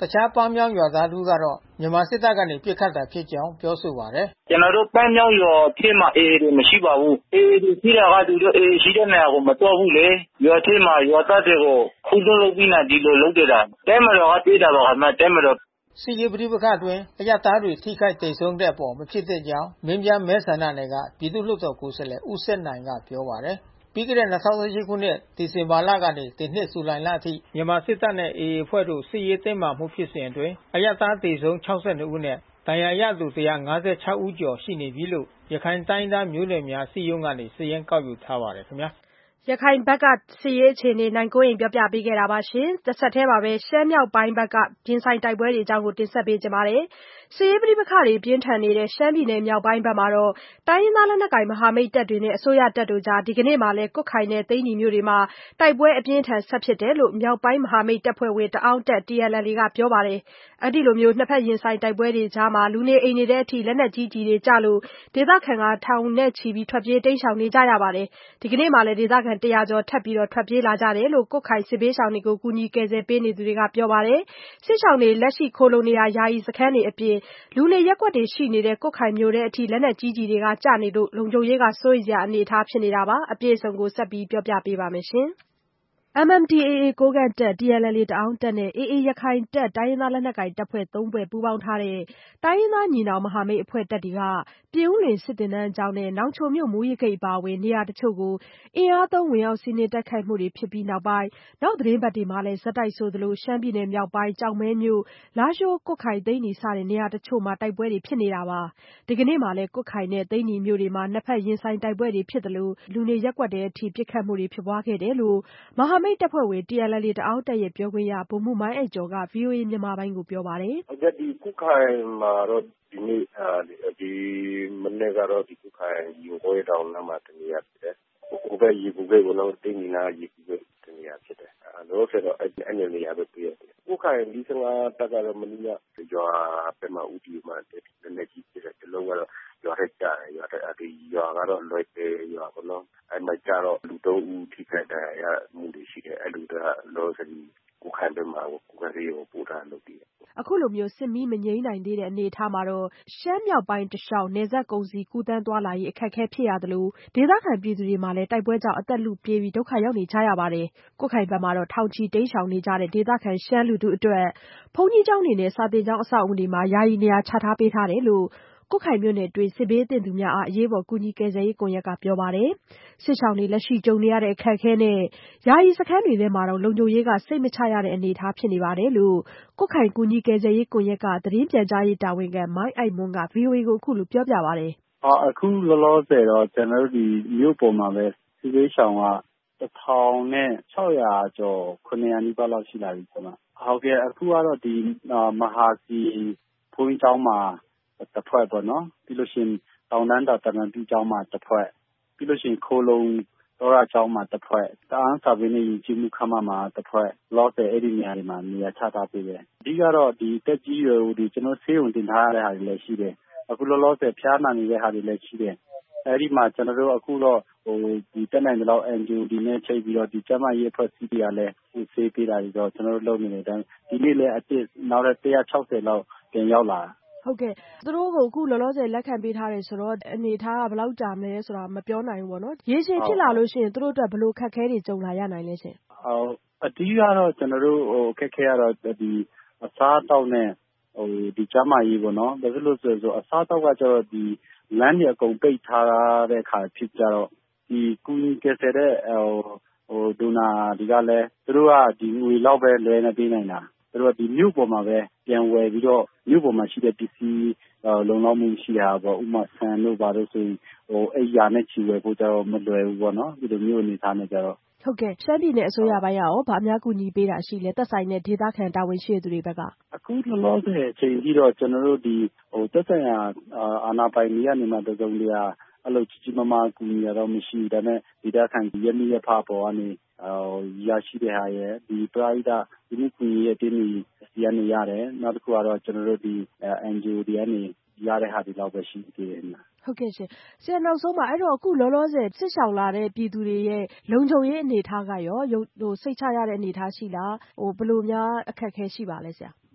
တခြားပန်းမြောင်းရွာသားတဦးကတော့မြန်မာစစ်တပ်ကနေပစ်ခတ်တာဖြစ်ကြောင်းပြောဆိုပါတယ်။ "ကျွန်တော်တို့ပန်းမြောင်းရွာထဲမှာ အေအေ တွေမရှိပါဘူး။ အေအေ တွေရှိတာကသူတို့ အေအေ ရှိတဲ့နေရာကိုမသွားဘူးလေ။ ရွာထဲမှာရွာသားတွေကိုခိုးထုတ်လုပ်ပြီးမှဒီလိုလုပ်ခဲ့တာ။ တပ်မတော်ကပစ်တာပါခင်ဗျတပ်မတော်" စစ်ရေးပဋိပက္ခအတွင်း အရပ်သားတွေထိခိုက်သေဆုံးတဲ့အပေါ် မဖြစ်သင့်ကြောင်း မင်းပြားမဲဆန္ဒနယ်က ပြည်သူ့လွှတ်တော်ကိုယ်စားလှယ် ဦးစစ်နိုင်ကပြောပါတယ်။ ပြီးခဲ့တဲ့ ၂၀၁၈ ခုနှစ် ဒီဇင်ဘာလကနေ ဒီနှစ် ဇူလိုင်လအထိ မြန်မာစစ်တပ်နဲ့ အေအေ အဖွဲ့တို့ စစ်ရေးတင်းမာမှုဖြစ်စဉ်အတွင်း အရပ်သားသေဆုံး ၆၂ ဦးနဲ့ ဒဏ်ရာရသူ ၁၅၆ ဦးကျော်ရှိနေပြီလို့ ရခိုင်တိုင်းရင်းသားမျိုးနွယ်များ အစည်းအရုံးကနေ စာရင်းကောက်ယူထားပါတယ်ခင်ဗျာ။ ရခိုင်ဘက်ကစစ်ရေးအခြေအနေ နိုင်ကွန်းအိန်က ပြောပြပေးမှာပါ။ တဆက်တည်းမှာပဲ ရှမ်းမြောက်ပိုင်းဘက်က ရင်ဆိုင်တိုက်ပွဲတွေအကြောင်း တင်ဆက်ပေးချင်ပါတယ်။ စစ်ရေးပဋိပက္ခတွေပြင်းထန်နေတဲ့ ရှမ်းပြည်နယ်မြောက်ပိုင်းဘက်မှာ တိုင်းရင်းသားလက်နက်ကိုင်မဟာမိတ်တပ်တွေနဲ့ အစိုးရတပ်တို့ကြား ဒီကနေ့မှာလည်း ကွတ်ခိုင်နဲ့ သိန္နီမြို့တွေမှာ တိုက်ပွဲအပြင်းအထန်ဆက်ဖြစ်တယ်လို့ မြောက်ပိုင်းမဟာမိတ်တပ်ဖွဲ့ဝင် တအောင်းတပ် တီအယ်အယ်လ်အေ ကပြောပါတယ်။ အဲဒီလိုနှစ်ဘက်ရင်ဆိုင်တိုက်ပွဲတွေကြား လူနေအိမ်တွေထဲအထိ လက်နက်ကြီးကျည်တွေကျလို့ ဒေသခံထောင်ချီထွက်ပြေးတိမ်းရှောင်နေကြရပါတယ်။ ဒီကနေ့မှာလည်း ဒေသခံ တရာကျော်ထပ်ပြီးထွက်ပြေးလာကြတယ်လို့ ကွတ်ခိုင်စစ်ဘေးရှောင်တွေကို ကူညီကယ်ဆယ်ပေးနေသူတွေကပြောပါတယ်။ စစ်ရှောင်တွေလက်ရှိခိုလှုံနေတဲ့ ယာယီစခန်းတွေအပြင် လူနေရပ်ကွက်တွေရှိနေတဲ့ ကွတ်ခိုင်မြို့ထဲအထိ လက်နက်ကြီးကျည်တွေကျနေလို့ လုံခြုံရေးစိုးရိမ်စရာအနေအထားဖြစ်နေတာပါ။ အပြည့်အစုံကို မဆုမွန်က ဆက်ပြောပြပါမယ်။ အမ် အမ် ဒီ အေ အေ ကိုးကန့်တပ်၊ တီအယ်အယ်လ်အေ တအောင်းတပ်နဲ့ အေအေ ရခိုင်တပ် တိုင်းရင်းသားလက်နက်ကိုင်တပ်ဖွဲ့ သုံးဖွဲ့ပူးပေါင်းထားတဲ့ တိုင်းရင်းသားညီနောင်မဟာမိတ်အဖွဲ့တပ်တွေက ပြင်ဦးလွင်စစ်သင်တန်းကျောင်းနဲ့ နောင်ချိုမြို့မူးယစ်ဂိတ်အပါအဝင် နေရာတချို့ကို အင်အားသုံးဝင်ရောက်စီးနင်းတိုက်ခိုက်မှုတွေဖြစ်ပြီးနောက်ပိုင်း နောက်သီတင်းပတ်တွေမှာလည်း ဆက်တိုက်ဆိုသလို ရှမ်းပြည်နယ်မြောက်ပိုင်း ကျောက်မဲမြို့၊ လားရှိုး၊ ကွတ်ခိုင်၊ သိန္နီစတဲ့နေရာတချို့မှာ တိုက်ပွဲတွေဖြစ်နေတာပါ။ ဒီကနေ့မှာလည်း ကွတ်ခိုင်နဲ့ သိန္နီမြို့တွေမှာ နှစ်ဘက်ရင်ဆိုင်တိုက်ပွဲတွေဖြစ်သလို လူနေရပ်ကွက်ထဲအထိ ပစ်ခတ်မှုတွေဖြစ်ပွားခဲ့တယ်လို့ မဟာမိတ်တပ်ဖွဲ့ဝင် တီအယ်အယ်လ်အေ တအောင်းတပ်ရဲ့ပြောခွင့်ရ ဗိုလ်မှူးမိုင်းအိုက်ကျော်က ဗွီအိုအေမြန်မာပိုင်းကိုပြောပါတယ်။ "ကွတ်ခိုင်မှာတော့ ဒီနေ့ ဒီမနက်ကတော့ ကွတ်ခိုင်ရင်ကွဲတောင်နားမှာတနေရာဖြစ်တယ်။ ဟိုဘက်ရေပူဂိတ်ပေါ့နော်။ သိန္နီနားရေပူဂိတ်တနေရာဖြစ်တယ်။ လောလောဆယ်တော့အဲဒီနှစ်နေရာပဲတွေ့ရတယ်။ ကွတ်ခိုင် ၄၅ တပ်ကတော့ မနေ့ညရွာဘက်မှာဦးတည်ပြီးမှ လက်နက်ကြီးပစ်တယ်။ တလုံးကတော့ရွာထဲကျတယ်။ ရွာကတော့ လွယ်ပယ်ရွာပေါ့နော်။ အဲဒီမှာကျတော့လူ သုံး ဦးထိခိုက်ဒဏ်ရာရမှုတွေရှိတယ်။ အဲဒီလူတွေကလောလောဆယ်ကွတ်ခိုင်ဘက်မှာ ကွတ်ခိုင်ဆေးရုံကိုပို့ထားတယ်လို့သိရတယ်။ " အခုလိုစစ်မီးမငြိမ်းနိုင်သေးတဲ့အနေအထားမှာ ရှမ်းမြောက်ပိုင်းတလျှောက် နယ်စပ်ကုန်စည်ကူးသန်းသွားလာရေးအခက်အခဲဖြစ်ရသလို ဒေသခံပြည်သူတွေမှာလည်း တိုက်ပွဲကြောင့် အသက်လုပြေးဒုက္ခရောက်နေကြရပါတယ်။ ကွတ်ခိုင်ဘက်မှာတော့ ထောင်ချီတိမ်းရှောင်နေကြတဲ့ ဒေသခံရှမ်းလူထုအတွက် ဘုန်းကြီးကျောင်းတွေနဲ့ စာသင်ကျောင်းအဆောက်အအုံတွေမှာ ယာယီနေရာချထားပေးထားတယ်လို့ ကွတ်ခိုင်မြို့နယ်တွင်း စစ်ဘေးသင့်သူများအား အရေးပေါ်ကူညီကယ်ဆယ်ရေးကွန်ရက်ကပြောပါတယ်။ စစ်ရှောင်တွေလက်ရှိကြုံနေရတဲ့အခက်အခဲနဲ့ ယာယီစခန်းတွေထဲမှာတောင် လုံခြုံရေးစိတ်မချရတဲ့အနေအထားဖြစ်နေတယ်လို့ ကွတ်ခိုင်ကူညီကယ်ဆယ်ရေးကွန်ရက်က သတင်းပြန်ကြားရေးတာဝန်ခံ မိုင်းအိုက်မွန်းက ဗွီအိုအေကိုအခုလိုပြောပြပါတယ်။ "အခုလောလောဆယ်တော့ ကျနော်တို့မြို့ပေါ်မှာပဲ စစ်ဘေးရှောင်က တထောင်နဲ့ ခြောက်ရာကျော် ခုနှစ်ရာနီးပါးလောက်ရှိလာပြီ။ အခုကတော့ဒီမဟာစီဘုန်းကြီးကျောင်းမှာတဖွဲ့ပေါ့နော်။ ပြီးလို့ရှိရင်တောင်တန်းသာသနာပြုကျောင်းမှာတဖွဲ့။ ပြီးလို့ရှိရင်ခိုလုံသောရကျောင်းမှာတဖွဲ့။ တအာင်းစာပေနဲ့ယဉ်ကျေးမှုခန်းမမှာတဖွဲ့။ လောလောဆယ်အဲဒီနေရာတွေမှာနေရာချထားပေးတယ်။ အဓိကတော့ သက်ကြီးရွယ်အိုတွေ ကျနော်တို့ဆေးရုံတင်ထားရတဲ့ဟာတွေလည်းရှိတယ်။ အခုလောလောဆယ်ဖျားနာနေတဲ့ဟာတွေလည်းရှိတယ်။ အဲဒီမှာကျနော်တို့အခုတော့တတ်နိုင်သလောက် အန်ဂျီအိုတွေနဲ့ချိတ်ပြီးတော့ ကျန်းမာရေးအဖွဲ့အစည်းတွေကလည်းစစ်ဆေးပေးတာတွေတော့ကျနော်တို့လုပ်နေတယ်။ ဒီနေ့လည်းအသစ်နောက်ထပ် ၁၆၀ လောက်ပြန်ရောက်လာတယ်။ " ဟုတ်ကဲ့သူတို့ကိုအခုလောလောဆယ်လက်ခံပေးထားတယ်ဆိုတော့အနေအထားကဘယ်လောက်ကြာမလဲဆိုတာမပြောနိုင်ဘူးပေါ့နော်။ ရေရှည်ဖြစ်လာလို့ရှိရင်သူတို့အတွက်ဘယ်လိုအခက်အခဲတွေကြုံလာရနိုင်လဲရှင့်။ "အဓိကတော့ကျနော်တို့အခက်အခဲကတော့အစားအသောက်နဲ့ကျန်းမာရေးပေါ့နော်။ ဘာဖြစ်လို့လဲဆိုတော့အစားအသောက်ကကျတော့လမ်းတွေအကုန်ပိတ်ထားတဲ့အခါဖြစ်ကြတော့ကူညီကယ်ဆယ်တဲ့ဒိုနာတွေကလည်းသူတို့ကငွေလောက်ပဲလွှဲပေးနိုင်တာ။ သူတို့ကမြို့ပေါ်မှာပဲပြန်ဝယ်ပြီးတော့မြို့ပေါ်မှာရှိတဲ့ပစ္စည်းလုံလောက်မှုရှိတာပေါ့။ ဥပမာဆန်တို့ဘာတို့ဆိုရင်အိတ်ရာနဲ့ချီဝယ်ဖို့ကျတော့မလွယ်ဘူးပေါ့နော်။ ဒီလိုမျိုးအနေအထားနဲ့ကျတော့။" ဟုတ်ကဲ့ရှမ်းပြည်နယ်အစိုးရပိုင်းကရောဘာများကူညီပေးတာရှိလဲသက်ဆိုင်တဲ့ဒေသခံတာဝန်ရှိသူတွေဘက်က။အခုလောလောဆယ်အချိန်ထိတော့ကျနော်တို့သက်ဆိုင်ရာအာဏာပိုင်တွေကနေတစုံတရာအဲဒီလိုကြီးကြီးမားမားကူညီတာတော့မရှိဘူး။ ဒါပေမဲ့ဒေသခံရပ်မိရပ်ဖပေါ်ကနေရရှိတဲ့ဟာရယ်ဒီပရဟိတလူမှုကူညီရေးအသင်းတွေဆီကနေရတယ်။ နောက်တခုကတော့ကျနော်တို့အန်ဂျီအိုတွေကနေရတဲ့ဟာတွေလောက်ပဲရှိသေးတယ်ခင်ဗျ။ဟုတ်ကဲ့ရှင်ဆရာနောက်ဆုံးပါအဲဒီတော့အခုလောလောဆယ်စစ်ရှောင်လာတဲ့ပြည်သူတွေရဲ့လုံခြုံရေးအနေအထားကရောစိတ်ချရတဲ့အနေအထားရှိလား။ဘယ်လိုများအခက်အခဲရှိပါလဲဆရာ။ ကျ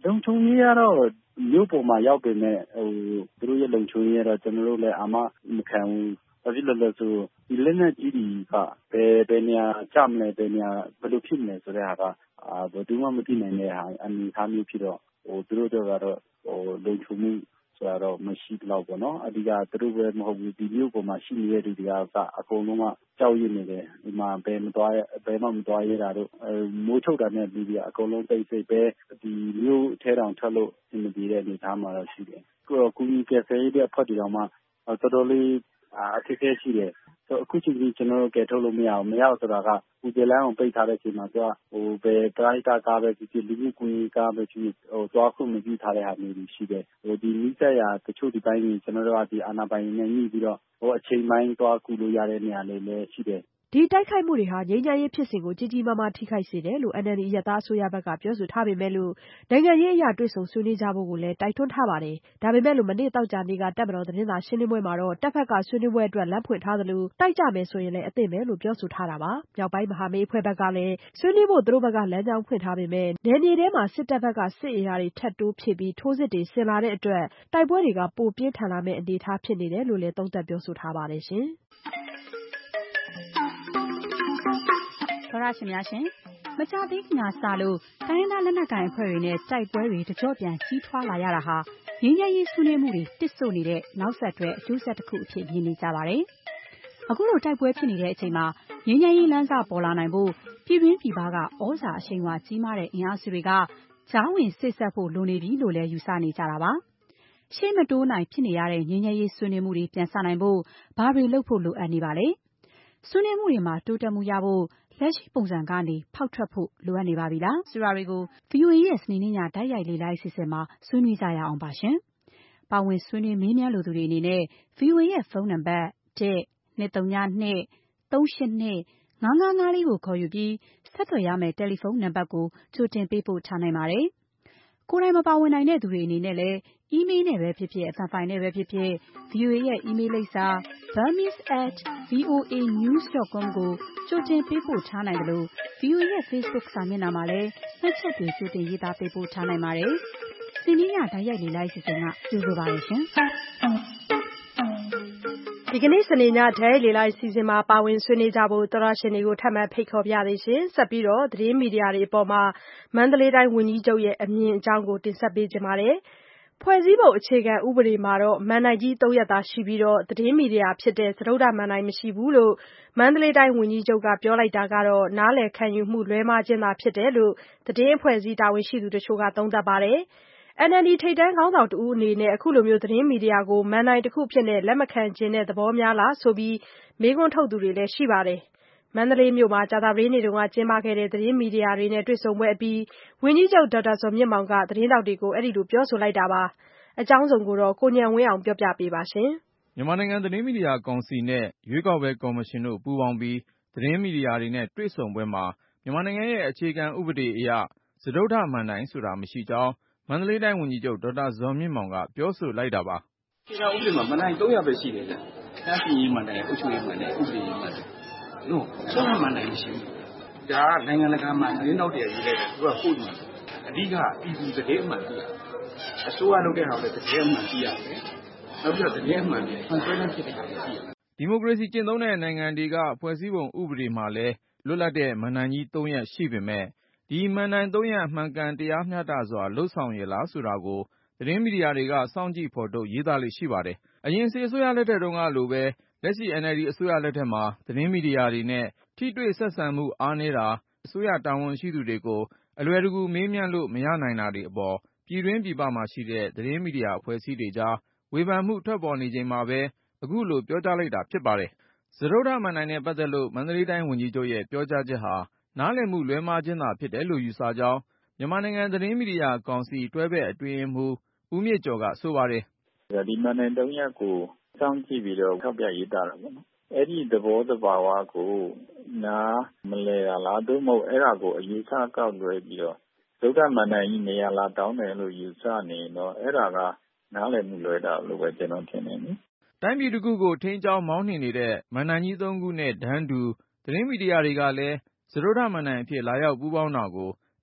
လုံခြုံရေးကတော့မြို့ပေါ်မှာရောက်ပေမဲ့ဟိုသူတို့ရဲ့လုံခြုံရေးကတော့ကျွန်တော်တို့လည်းအာမမခံဘူးဘာဖြစ်လို့လဲဆိုဒီလက်နက်ကြီးတွေကဘယ်ဘယ်နေရာကြမလဲဘယ်နေရာဘယ်လိုဖြစ်မလဲဆိုတဲ့ဟာကအာဘယ်သူမှမသိနိုင်တဲ့ဟာအနေထားမျိုးဖြစ်တော့ဟိုသူတို့တို့ကတော့ဟိုလုံခြုံမှုဆိုတော့မရှိတော့ပေါ့နော်အဓိကသူတို့ပဲမဟုတ်ဘူးဒီမျိုးပေါ်မှာရှိနေတဲ့လူတွေကအကုန်လုံးကကြောက်ရွံ့နေတယ်ဒီမှာဘယ်မသွားရဘယ်မှမသွားရတာတို့မိုးထုတ်တာနဲ့လူတွေအကုန်လုံးတိတ်ဆိတ်ပဲဒီမျိုးထဲတောင်ထွက်လို့အင်မပြေတဲ့အနေထားမှာတော့ရှိတယ်ကိုကူညီကယ်ဆယ်ရေးတဲ့အဖွဲ့တွေတောင်မှတော်တော်လေးအခက်အခဲရှိတယ်ဆိုအခုချိန်ကြီးကျွန်တော်တို့ကယ်ထုတ်လို့မရအောင်မရဆိုတာကဒီကြလမ်းကိုပိတ်ထားတဲ့အချိန်မှာသူကဟိုဘယ်ပရိုက်တာကားပဲဖြစ်ဖြစ်လူမှုကူညီကားပဲဖြစ်ဖြစ်ဟိုသွားခွင့်မပြုထားတဲ့ဟာမျိုးရှိတယ်ဟိုဒီမိသက်ရာတချို့ဒီပိုင်းကြီးကျွန်တော်တို့ကဒီအာဏာပိုင်နဲ့ညှိပြီးတော့ဟိုအချိန်ပိုင်းသွားကူလို့ရတဲ့နေရာလေးလည်းရှိတယ်ဒီတိုက်ခိုက်မှုတွေဟာငြိမ်းချမ်းရေးဖြစ်စဉ်ကိုကြီးကြီးမားမားထိခိုက်စေတယ်လို့ N L D ရသားအစိုးရဘက်ကပြောဆိုထားပေမဲ့လို့နိုင်ငံရေးအရာတွေ့ဆုံဆွေးနွေးကြဖို့ကိုလည်းတိုက်တွန်းထားပါတယ်။ဒါပေမဲ့လို့မနေ့တောက်ကြနေ့ကတပ်မတော်သတင်းစာရှင်းလင်းပွဲမှာတော့တပ်ဖက်ကဆွေးနွေးပွဲအတွက်လမ်းဖွင့်ထားသလိုတိုက်ကြမယ်ဆိုရင်လည်းအသင့်ပဲလို့ပြောဆိုထားတာပါ။မြောက်ပိုင်းမဟာမိတ်အဖွဲ့ဘက်ကလည်းဆွေးနွေးဖို့သူတို့ဘက်ကလမ်းကြောင်းဖွင့်ထားပေမဲ့နယ်မြေထဲမှာစစ်တပ်ဘက်ကစစ်အင်အားတွေထပ်တိုးဖြစ်ပြီးထိုးစစ်တွေဆင်လာတဲ့အတွက်တိုက်ပွဲတွေကပိုပြင်းထန်လာမယ့်အနေအထားဖြစ်နေတယ်လို့လည်းသုံးသပ်ပြောဆိုထားပါတယ်ရှင်။သောရရှင်များရှင်မကြသေးခင်ကစလို့တိုင်းရင်းသားလက်နက်ကိုင်အဖွဲ့တွေနဲ့တိုက်ပွဲတွေတကြော့ပြန်ကြီးထွားလာရတာဟာငြိမ်းချမ်းရေးဆွေးနွေးမှုတွေတစ်ဆို့နေတဲ့နောက်ဆက်တွဲအကျိုးဆက်တစ်ခုအဖြစ်မြင်နေကြပါတယ်။အခုလိုတိုက်ပွဲဖြစ်နေတဲ့အချိန်မှာငြိမ်းချမ်းရေးလမ်းစာပေါ်လာနိုင်ဖို့ပြည်တွင်းပြည်ပကဩဇာအရှိန်အဝါကြီးမားတဲ့အင်အားစုတွေကကြားဝင်စစ်ဆက်ဖို့လိုနေပြီလို့လည်းယူဆနေကြတာပါ။ရှေ့မတိုးနိုင်ဖြစ်နေရတဲ့ငြိမ်းချမ်းရေးဆွေးနွေးမှုတွေပြန်ဆနိုင်ဖို့ဘာတွေလုပ်ဖို့လိုအပ်နေပါလဲ။ဆွေးနွေးမှုတွေမှာတိုးတက်မှုရဖို့လက်ရှိပုံစံကနေဖောက်ထွက်ဖို့လိုအပ်နေပါပြီလားဆိုတာတွေကို ဗွီအိုအေ ရဲ့စနေနေ့ညတိုက်ရိုက်လေ့လာအစီအစဉ်မှာဆွေးနွေးကြရအောင်ပါရှင်။ပါဝင်ဆွေးနွေးမေးမြန်းလိုသူတွေအနေနဲ့ ဗွီအိုအေ ရဲ့ဖုန်းနံပါတ်၁ ၂၃၂ ၃၈၂ ၅၅၅လေးကိုခေါ်ယူပြီးဆက်သွယ်ရမယ့်တယ်လီဖုန်းနံပါတ်ကိုကြိုတင်ပေးပို့ထားနိုင်ပါတယ်။ကိုယ်တိုင်မပါဝင်နိုင်တဲ့သူတွေအနေနဲ့လည်းအီးမေးလ်နဲ့ပဲဖြစ်ဖြစ်အသံဖိုင်နဲ့ပဲဖြစ်ဖြစ် ဗွီအိုအေ ရဲ့အီးမေးလ်လိပ်စာ burmese at voa news dot com ကိုကြိုတင်ပေးပို့ထားနိုင်တယ်လို့ ဗွီအိုအေ ရဲ့ Facebook စာမျက်နှာမှာလည်းမှတ်ချက်တွေကြိုတင်ရေးသားပေးပို့ထားနိုင်ပါတယ်။စနေညတိုက်ရိုက်လေ့လာအစီအစဉ်ကကြိုဆိုပါရရှင်။ဒီကနေ့စနေညဓာတ်ရိုက်လေလိုက်စီစဉ်မှာပါဝင်ဆွေးနွေးကြဖို့သောရရှင်တွေကိုထပ်မံဖိတ်ခေါ်ပြသေးရှင်ဆက်ပြီးတော့သတင်းမီဒီယာတွေအပေါ်မှာမန္တလေးတိုင်းဝန်ကြီးချုပ်ရဲ့အမြင်အကြောင်းကိုတင်ဆက်ပေးကြပါမယ်။ဖွဲ့စည်းပုံအခြေခံဥပဒေမှာတော့မန်နိုင်ကြီးသုံးရက်သာရှိပြီးတော့သတင်းမီဒီယာဖြစ်တဲ့သရုပ်မန်နိုင်မရှိဘူးလို့မန္တလေးတိုင်းဝန်ကြီးချုပ်ကပြောလိုက်တာကတော့နားလည်ခံယူမှုလွဲမှားခြင်းသာဖြစ်တယ်လို့သတင်းအဖွဲ့အစည်းတာဝန်ရှိသူတချို့ကသုံးသပ်ပါတယ်။ N L D ထိပ်တန်းခေါင်းဆောင်တဦးအနေနဲ့အခုလိုမျိုးသတင်းမီဒီယာကိုမန်နိုင်တစ်ခုဖြစ်နေလက်မခံခြင်းတဲ့သဘောများလားဆိုပြီးမေးခွန်းထုတ်သူတွေလည်းရှိပါတယ်။မန္တလေးမြို့မှာကြာသပတေးနေ့ကကျင်းပခဲ့တဲ့သတင်းမီဒီယာတွေနဲ့တွေ့ဆုံပွဲအပြီးဝန်ကြီးချုပ်ဒေါက်တာဇော်မြင့်မောင်ကသတင်းတောက်တွေကိုအဲ့ဒီလိုပြောဆိုလိုက်တာပါ။အကြောင်းစုံကိုတော့ကိုဉာဏ်ဝင်းအောင်ပြောပြပေးပါရှင်။မြန်မာနိုင်ငံသတင်းမီဒီယာကောင်စီနဲ့ရွေးကောက်ပွဲကော်မရှင်တို့ပူးပေါင်းပြီးသတင်းမီဒီယာတွေနဲ့တွေ့ဆုံပွဲမှာမြန်မာနိုင်ငံရဲ့အခြေခံဥပဒေအရစတုတ္ထမဏ္ဍိုင်ဆိုတာမရှိကြောင်းမန္တလေးတိုင်းဝန်ကြီးချုပ်ဒေါက်တာဇော်မြင့်မောင်ကပြောဆိုလိုက်တာပါ။ဒီကဥပဒေမှာမဏ္ဍိုင်သုံးရပ်ပဲရှိတယ်လေ။တရားစီရင်မဏ္ဍိုင်၊အုပ်ချုပ်ရေးမဏ္ဍိုင်၊ဥပဒေရေးမဏ္ဍိုင်။နော်သုံးမဏ္ဍိုင်မရှိဘူး။ဒါကနိုင်ငံတကာမှာသတင်းတောက်တွေရေးလိုက်တယ်သူကပို့တယ်။အဓိကပြည်သူသတင်းအမှန်သိရတယ်။အစိုးရလုပ်တဲ့ဟာပဲသတင်းအမှန်သိရတယ်။နောက်ပြီးတော့သတင်းအမှန်နဲ့ဖန်ဆင်းတဲ့ဖြစ်တဲ့ဟာတွေသိရတယ်။ဒီမိုကရေစီကျင့်သုံးတဲ့နိုင်ငံတွေကဖွဲ့စည်းပုံဥပဒေမှာလည်းလွတ်လပ်တဲ့မဏ္ဍိုင်ကြီးသုံးရပ်ရှိပေမဲ့ဒီမဏ္ဍိုင်သုံးရပ်မှန်ကန်တရားမျှတစွာလုပ်ဆောင်ရလားဆိုတာကိုသတင်းမီဒီယာတွေကစောင့်ကြည့်ဖော်ထုတ်ရေးသားလေ့ရှိပါတယ်။အရင်စစ်အစိုးရလက်ထက်တုန်းကလိုပဲလက်ရှိ N L D အစိုးရလက်ထက်မှာသတင်းမီဒီယာတွေနဲ့ထိတွေ့ဆက်ဆံမှုအားနည်းတာအစိုးရတာဝန်ရှိသူတွေကိုအလွယ်တကူမေးမြန်းလို့မရနိုင်တာတွေအပေါ်ပြည်တွင်းပြည်ပမှာရှိတဲ့သတင်းမီဒီယာအဖွဲ့အစည်းတွေကြားဝေဖန်မှုထွက်ပေါ်နေချိန်မှာပဲအခုလိုပြောကြားလိုက်တာဖြစ်ပါတယ်။စတုတ္ထမဏ္ဍိုင်နဲ့ပတ်သက်လို့မန္တလေးတိုင်းဝန်ကြီးချုပ်ရဲ့ပြောကြားချက်ဟာနားလည်မှုလွဲမှားခြင်းသာဖြစ်တယ်လို့ယူဆကြောင်းမြန်မာနိုင်ငံသတင်းမီဒီယာကောင်စီတွဲဘက်အတွင်းရေးမှူးဦးမြင့်ကျော်ကဆိုပါတယ်။ဒီမဏ္ဍိုင်သုံးရပ်ကိုစောင့်ကြည့်ပြီးတော့ထောက်ပြရေးသားတာပေါ့နော်။အဲ့ဒီသဘောသဘာဝကိုနားမလည်တာလားသို့မဟုတ်အဲ့ဒါကိုအယူဆကောက်လွဲပြီးတော့စတုတ္ထမဏ္ဍိုင်ကြီးနေရာလာတောင်းတယ်လို့ယူဆနေတော့အဲ့ဒါကနားလည်မှုလွဲတာလို့ပဲကျွန်တော်ထင်တယ်နိ။တိုင်းပြည်တစ်ခုကိုထိန်းကျောင်းမောင်းနှင်နေတဲ့မဏ္ဍိုင်ကြီးသုံးခုနဲ့တန်းတူသတင်းမီဒီယာတွေကလည်းစတုတ္ထမဏ္ဍိုင်အဖြစ်လာရောက်ပူးပေါင်းတာကို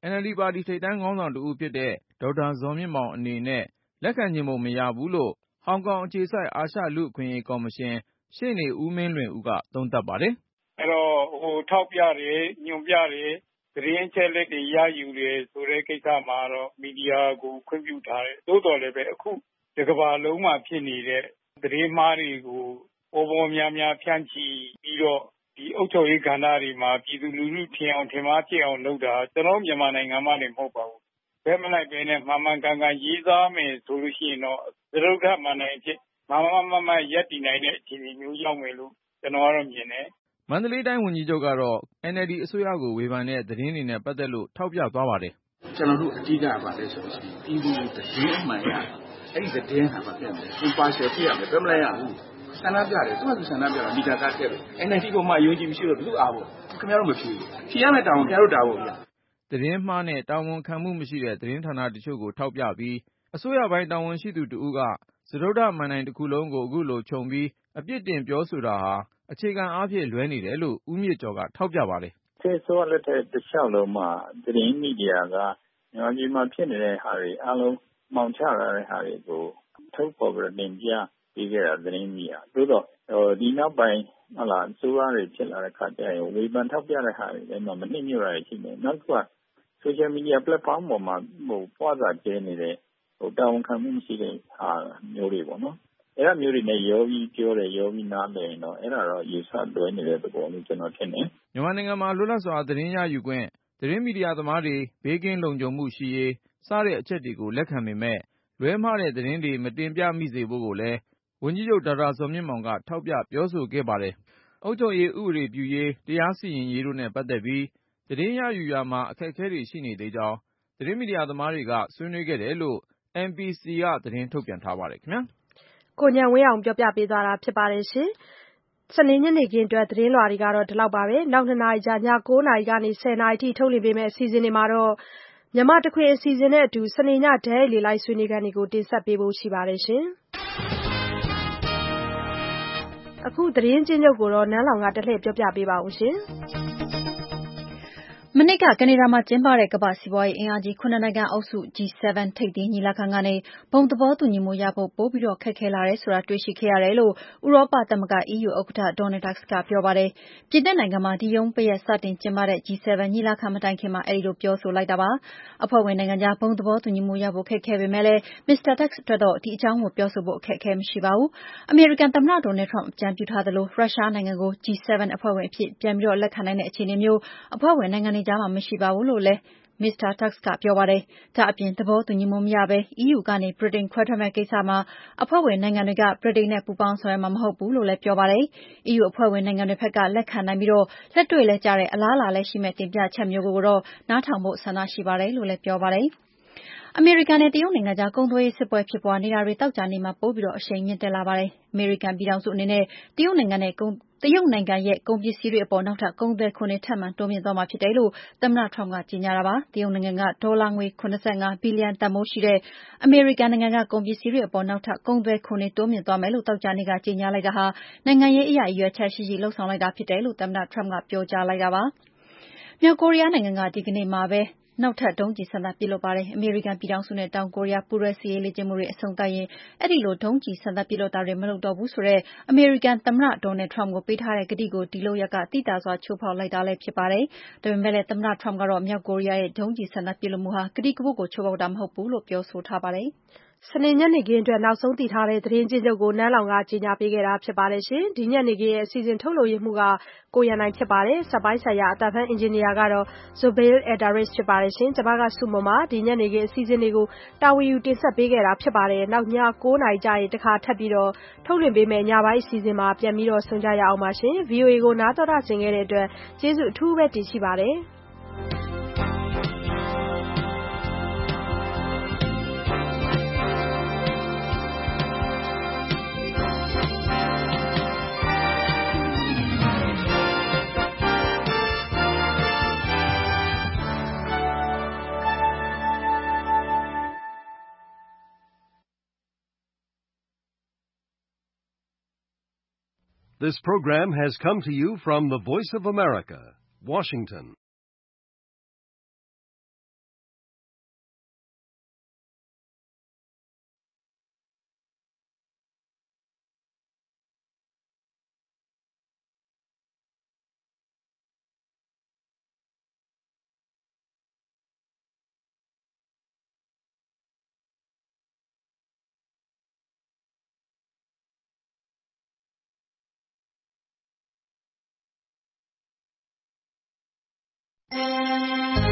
အန်အယ်လ်ဒီ ပါတီထိပ်တန်းခေါင်းဆောင်တဦးဖြစ်တဲ့ဒေါက်တာဇော်မြင့်မောင်အနေနဲ့လက်ခံချင်ပုံမရဘူးလို့ဟောင်ကောင်အခြေစိုက်အာရှလူ့အခွင့်အရေးကော်မရှင်ရှေ့နေဦးမင်းလွင်ဦးကသုံးသပ်ပါတယ်။အဲ့တော့ဟိုထောက်ပြတယ်ညွှန်ပြတယ်သတင်းချက်လက်တွေရယူတယ်ဆိုတဲ့ကိစ္စမှာတော့မီဒီယာကိုခွင့်ပြုထားတယ်။သို့တော်လည်းပဲအခုဒီကမ္ဘာလုံးမှာဖြစ်နေတဲ့သတင်းမှားတွေကိုပေါ်ပေါ်များများဖြန့်ချီပြီးတော့ဒီအုပ်ချုပ်ရေးကဏ္ဍတွေမှာပြည်သူလူထုထင်အောင်ထင်မှားဖြစ်အောင်လုပ်တာကျွန်တော်မြန်မာနိုင်ငံမှာနေမဟုတ်ပါဘူး။ဘယ်မလိုက်ပဲနဲ့မှန်မှန်ကန်ကန်ရေးသားမယ်ဆိုလို့ရှိရင်တော့သရုပ်ထမှန်နိုင်ဖြစ်မမမမရက်တည်နိုင်တဲ့အခြေအနေမျိုးရောက်မယ်လို့ကျွန်တော်ကတော့မြင်တယ်။မန္တလေးတိုင်းဝန်ကြီးချုပ်ကတော့ အန်အယ်လ်ဒီ အစိုးရကိုဝေဖန်တဲ့သတင်းတွေနဲ့ပတ်သက်လို့ထောက်ပြသွားပါတယ်။ကျွန်တော်တို့အဓိကပါလဲဆိုလို့ရှိရင်ပြည်သူသတင်းအမှန်ရအဲ့ဒီသတင်းဟာမပြတ်ဘူး။ impartial ဖြစ်ရမယ်ဘယ်မလိုက်ရဘူး။ဆန္ဒပြတယ်သူကသူဆန္ဒပြတာမီတာကားတက်တယ်။ အန်အယ်လ်ဒီ ကိုမှယုံကြည်မရှိတော့ဘယ်သူအားဖို့ခင်ဗျားတို့မဖြေဘူး။ဖြေရမယ့်တောင်းခင်ဗျားတို့တာဖို့ဗျာ။သတင်းမှားနဲ့တာဝန်ခံမှုမရှိတဲ့သတင်းဌာနတချို့ကိုထောက်ပြပြီးအစိုးရပိုင်းတာဝန်ရှိသူတဦးကစတုတ္ထမဏ္ဍိုင်တစ်ခုလုံးကိုအခုလိုခြုံပြီးအပြစ်တင်ပြောဆိုတာဟာအခြေခံအားဖြင့်လွဲနေတယ်လို့ဦးမြင့်ကျော်ကထောက်ပြပါတယ်။ဆယ်ဆိုးလက်ထက်တစ်လျှောက်လုံးမှာသတင်းမီဒီယာကမြန်မာပြည်မှာဖြစ်နေတဲ့ဟာတွေအလုံးမောင်ချရတဲ့ဟာတွေကိုထုတ်ဖော်ပြီးတင်ပြပြီးခဲ့တာသတင်းမီဒီယာသို့တော့ဒီနောက်ပိုင်းဟုတ်လားစိုးရတွေဖြစ်လာတဲ့ခါကျရင်ဝေဖန်ထောက်ပြတဲ့ဟာတွေလည်းမနှိမ့်ညွတ်ရရှိနေနောက်တစ်ခါ social media platform ပေါ်မှာဟိုပွားစာကျဲနေတဲ့ဟိုတာဝန်ခံမှုမရှိတဲ့ဟာမျိုးတွေပေါ့နော်အဲ့ဒါမျိုးတွေနဲ့ရောပြီးပြောတယ်ရောပြီးနားလည်ရင်တော့အဲ့ဒါတော့ယူဆတွဲနေတဲ့သဘောလို့ကျွန်တော်ထင်တယ်မြန်မာနိုင်ငံမှာလွတ်လပ်စွာသတင်းရယူခွင့်သတင်းမီဒီယာသမားတွေဘေးကင်းလုံခြုံမှုရှိရေးစတဲ့အချက်တွေကိုလက်ခံပေမဲ့လွဲမှားတဲ့သတင်းတွေမတင်ပြမိစေဖို့ကိုလည်းဝန်ကြီးချုပ်ဒေါက်တာဇော်မြင့်မောင်ကထောက်ပြပြောဆိုခဲ့ပါတယ်။အုပ်ချုပ်ရေးဥပဒေပြုရေးတရားစီရင်ရေးတို့နဲ့ပတ်သက်ပြီးသတင်းရယူရာမှာအခက်အခဲတွေရှိနေသေးကြောင်းသတင်းမီဒီယာသမားတွေကဆွေးနွေးခဲ့တယ်လို့ အမ် ပီ စီ ကသတင်းထုတ်ပြန်ထားပါတယ်ခင်ဗျာ။ကိုဉာဏ်ဝင်းအောင်ပြောပြပေးသွားတာဖြစ်ပါတယ်ရှင်။စနေညနေခင်းအတွက်သတင်းလွှာတွေကတော့ဒီလောက်ပါပဲ။နောက်နှစ်နာရီကြာည၉နာရီကနေဆယ်နာရီထိထုတ်လွှင့်ပေးမယ့်အစီအစဉ်တွေမှာတော့မြန်မာတခွင်အစီအစဉ်နဲ့အတူစနေညဒဲလေလိုက်ဆွေးနွေးခန်းတွေကိုတင်ဆက်ပေးဖို့ရှိပါတယ်ရှင်။အခုသတင်းချင်းချုပ်ကိုတော့နန်းလောင်ကတလှည့်ပြောပြပေးပါဦးရှင်။မနေ့ကကနေဒါမှာကျင်းပတဲ့ကမ္ဘာ့စီးပွားရေးအင်အားကြီးခုနှစ်နိုင်ငံအုပ်စု ဂျီ ဆဲဗန် ထိပ်သီးညီလာခံကနေဘုံသဘောတူညီမှုရဖို့ပိုပြီးခက်ခဲလာတယ်ဆိုတာတွေ့ရှိခဲ့ရတယ်လို့ဥရောပသမဂ္ဂ အီးယူ ဥက္ကဋ္ဌ Donald Tusk ကပြောပါတယ်။ပြင်သစ်နိုင်ငံမှာဒီရုံးပိတ်ရက်စတင်ကျင်းပတဲ့ ဂျီ ဆဲဗန် ညီလာခံမတိုင်ခင်မှာအဲဒီလိုပြောဆိုလိုက်တာပါ။အဖွဲ့ဝင်နိုင်ငံကြားဘုံသဘောတူညီမှုရဖို့ခက်ခဲပေမဲ့လည်းမစ္စတာ Tusk အတွက်တော့ဒီအကြောင်းကိုပြောဆိုဖို့အခက်အခဲမရှိပါဘူး။အမေရိကန်သမ္မတ Donald Trump အကြံပြုထားသလိုရုရှားနိုင်ငံကို ဂျီ ဆဲဗန် အဖွဲ့ဝင်အဖြစ်ပြန်ပြီးလက်ခံနိုင်တဲ့အခြေအနေမျိုးအဖွဲ့ဝင်နိုင်ငံတွေကြားမှာမရှိပါဘူးလို့လည်းမစ္စတာ Tusk ကပြောပါတယ်။ဒါ့အပြင်သဘောတူညီမှုမရဘဲ အီးယူ ကနေဗြိတိန်ခွဲထွက်မယ့်ကိစ္စမှာအဖွဲ့ဝင်နိုင်ငံတွေကဗြိတိန်နဲ့ပူးပေါင်းဆောင်ရွက်မှာမဟုတ်ဘူးလို့လည်းပြောပါတယ်။ အီးယူ အဖွဲ့ဝင်နိုင်ငံတွေဘက်ကလက်ခံနိုင်ပြီးလက်တွေ့လည်းကျတဲ့အလားအလာလည်းရှိမယ့်တင်ပြချက်မျိုးကိုတော့နားထောင်ဖို့ဆန္ဒရှိပါတယ်လို့လည်းပြောပါတယ်။အမေရိကန်နဲ့တရုတ်နိုင်ငံကြားကုန်သွယ်ရေးစစ်ပွဲဖြစ်ပွားနေတာတွေသောကြာနေ့မှာပိုပြီးအရှိန်မြင့်တက်လာပါတယ်။အမေရိကန်ပြည်ထောင်စုအနေနဲ့တရုတ်နိုင်ငံနဲ့ကုန်တရုတ်နိုင်ငံရဲ့ကုန်ပစ္စည်းတွေအပေါ်နောက်ထပ်ကုန်သွယ်ခွန်တွေထပ်မံတိုးမြင့်သွားမှာဖြစ်တယ်လို့သမ္မတ Trump ကကြေညာတာပါ။တရုတ်နိုင်ငံကဒေါ်လာငွေ၇၅ဘီလီယံတန်ဖိုးရှိတဲ့အမေရိကန်နိုင်ငံကကုန်ပစ္စည်းတွေအပေါ်နောက်ထပ်ကုန်သွယ်ခွန်တွေတိုးမြင့်သွားမယ်လို့သောကြာနေ့ကကြေညာလိုက်တာဟာနိုင်ငံရေးအရရည်ရွယ်ချက်ရှိရှိလုပ်ဆောင်လိုက်တာဖြစ်တယ်လို့သမ္မတ Trump ကပြောကြားလိုက်တာပါ။မြောက်ကိုရီးယားနိုင်ငံကဒီကနေ့မှာပဲနောက်ထပ်ဒုံးကျည်စမ်းသပ်ပစ်လွှတ်ပါတယ်။အမေရိကန်ပြည်ထောင်စုနဲ့တောင်ကိုရီးယားပူးတွဲစစ်ရေးလေ့ကျင့်မှုတွေအဆုံးသတ်ရင်အဲဒီလိုဒုံးကျည်စမ်းသပ်ပစ်လွှတ်တာတွေမလုပ်တော့ဘူးဆိုတဲ့အမေရိကန်သမ္မတ Donald Trump ကိုပေးထားတဲ့ကတိကိုဒီလုပ်ရပ်ကသိသာစွာချိုးဖောက်လိုက်တာလည်းဖြစ်ပါတယ်။ဒါပေမဲ့လည်းသမ္မတ Trump ကတော့မြောက်ကိုရီးယားရဲ့ဒုံးကျည်စမ်းသပ်ပစ်လွှတ်မှုဟာကတိကဝတ်ကိုချိုးဖောက်တာမဟုတ်ဘူးလို့ပြောဆိုထားပါတယ်။စနေညနေခင်းအတွက်နောက်ဆုံးသိထားတဲ့သတင်းချင်းချုပ်ကိုနန်းလောင်ကကြီးညာပေးခဲ့တာဖြစ်ပါတယ်ရှင်။ဒီညနေခင်းရဲ့အစီအစဉ်ထုတ်လွှင့်ရမှုကကိုရန်နိုင်ဖြစ်ပါတယ်။စက်ပိုင်းဆိုင်ရာအသံဖန်အင်ဂျင်နီယာကတော့ Zobail Adaris ဖြစ်ပါတယ်ရှင်။ကျွန်မကစုမမဒီညနေခင်းအစီအစဉ်တွေကိုတာဝန်ယူတင်ဆက်ပေးခဲ့တာဖြစ်ပါတယ်။နောက်ည၉နာရီကြာရင်တခါထပ်ပြီးတော့ထုတ်လွှင့်ပေးမယ်ညပိုင်းအစီအစဉ်မှာပြန်ပြီးတော့ဆုံကြရအောင်ပါရှင်။ ဗီအိုအေကိုနားတော်တာဆင်ခဲ့တဲ့အတွက်ကျေးဇူးအထူးပဲတင်ရှိပါတယ်။ This program has come to you from the Voice of America, Washington. ။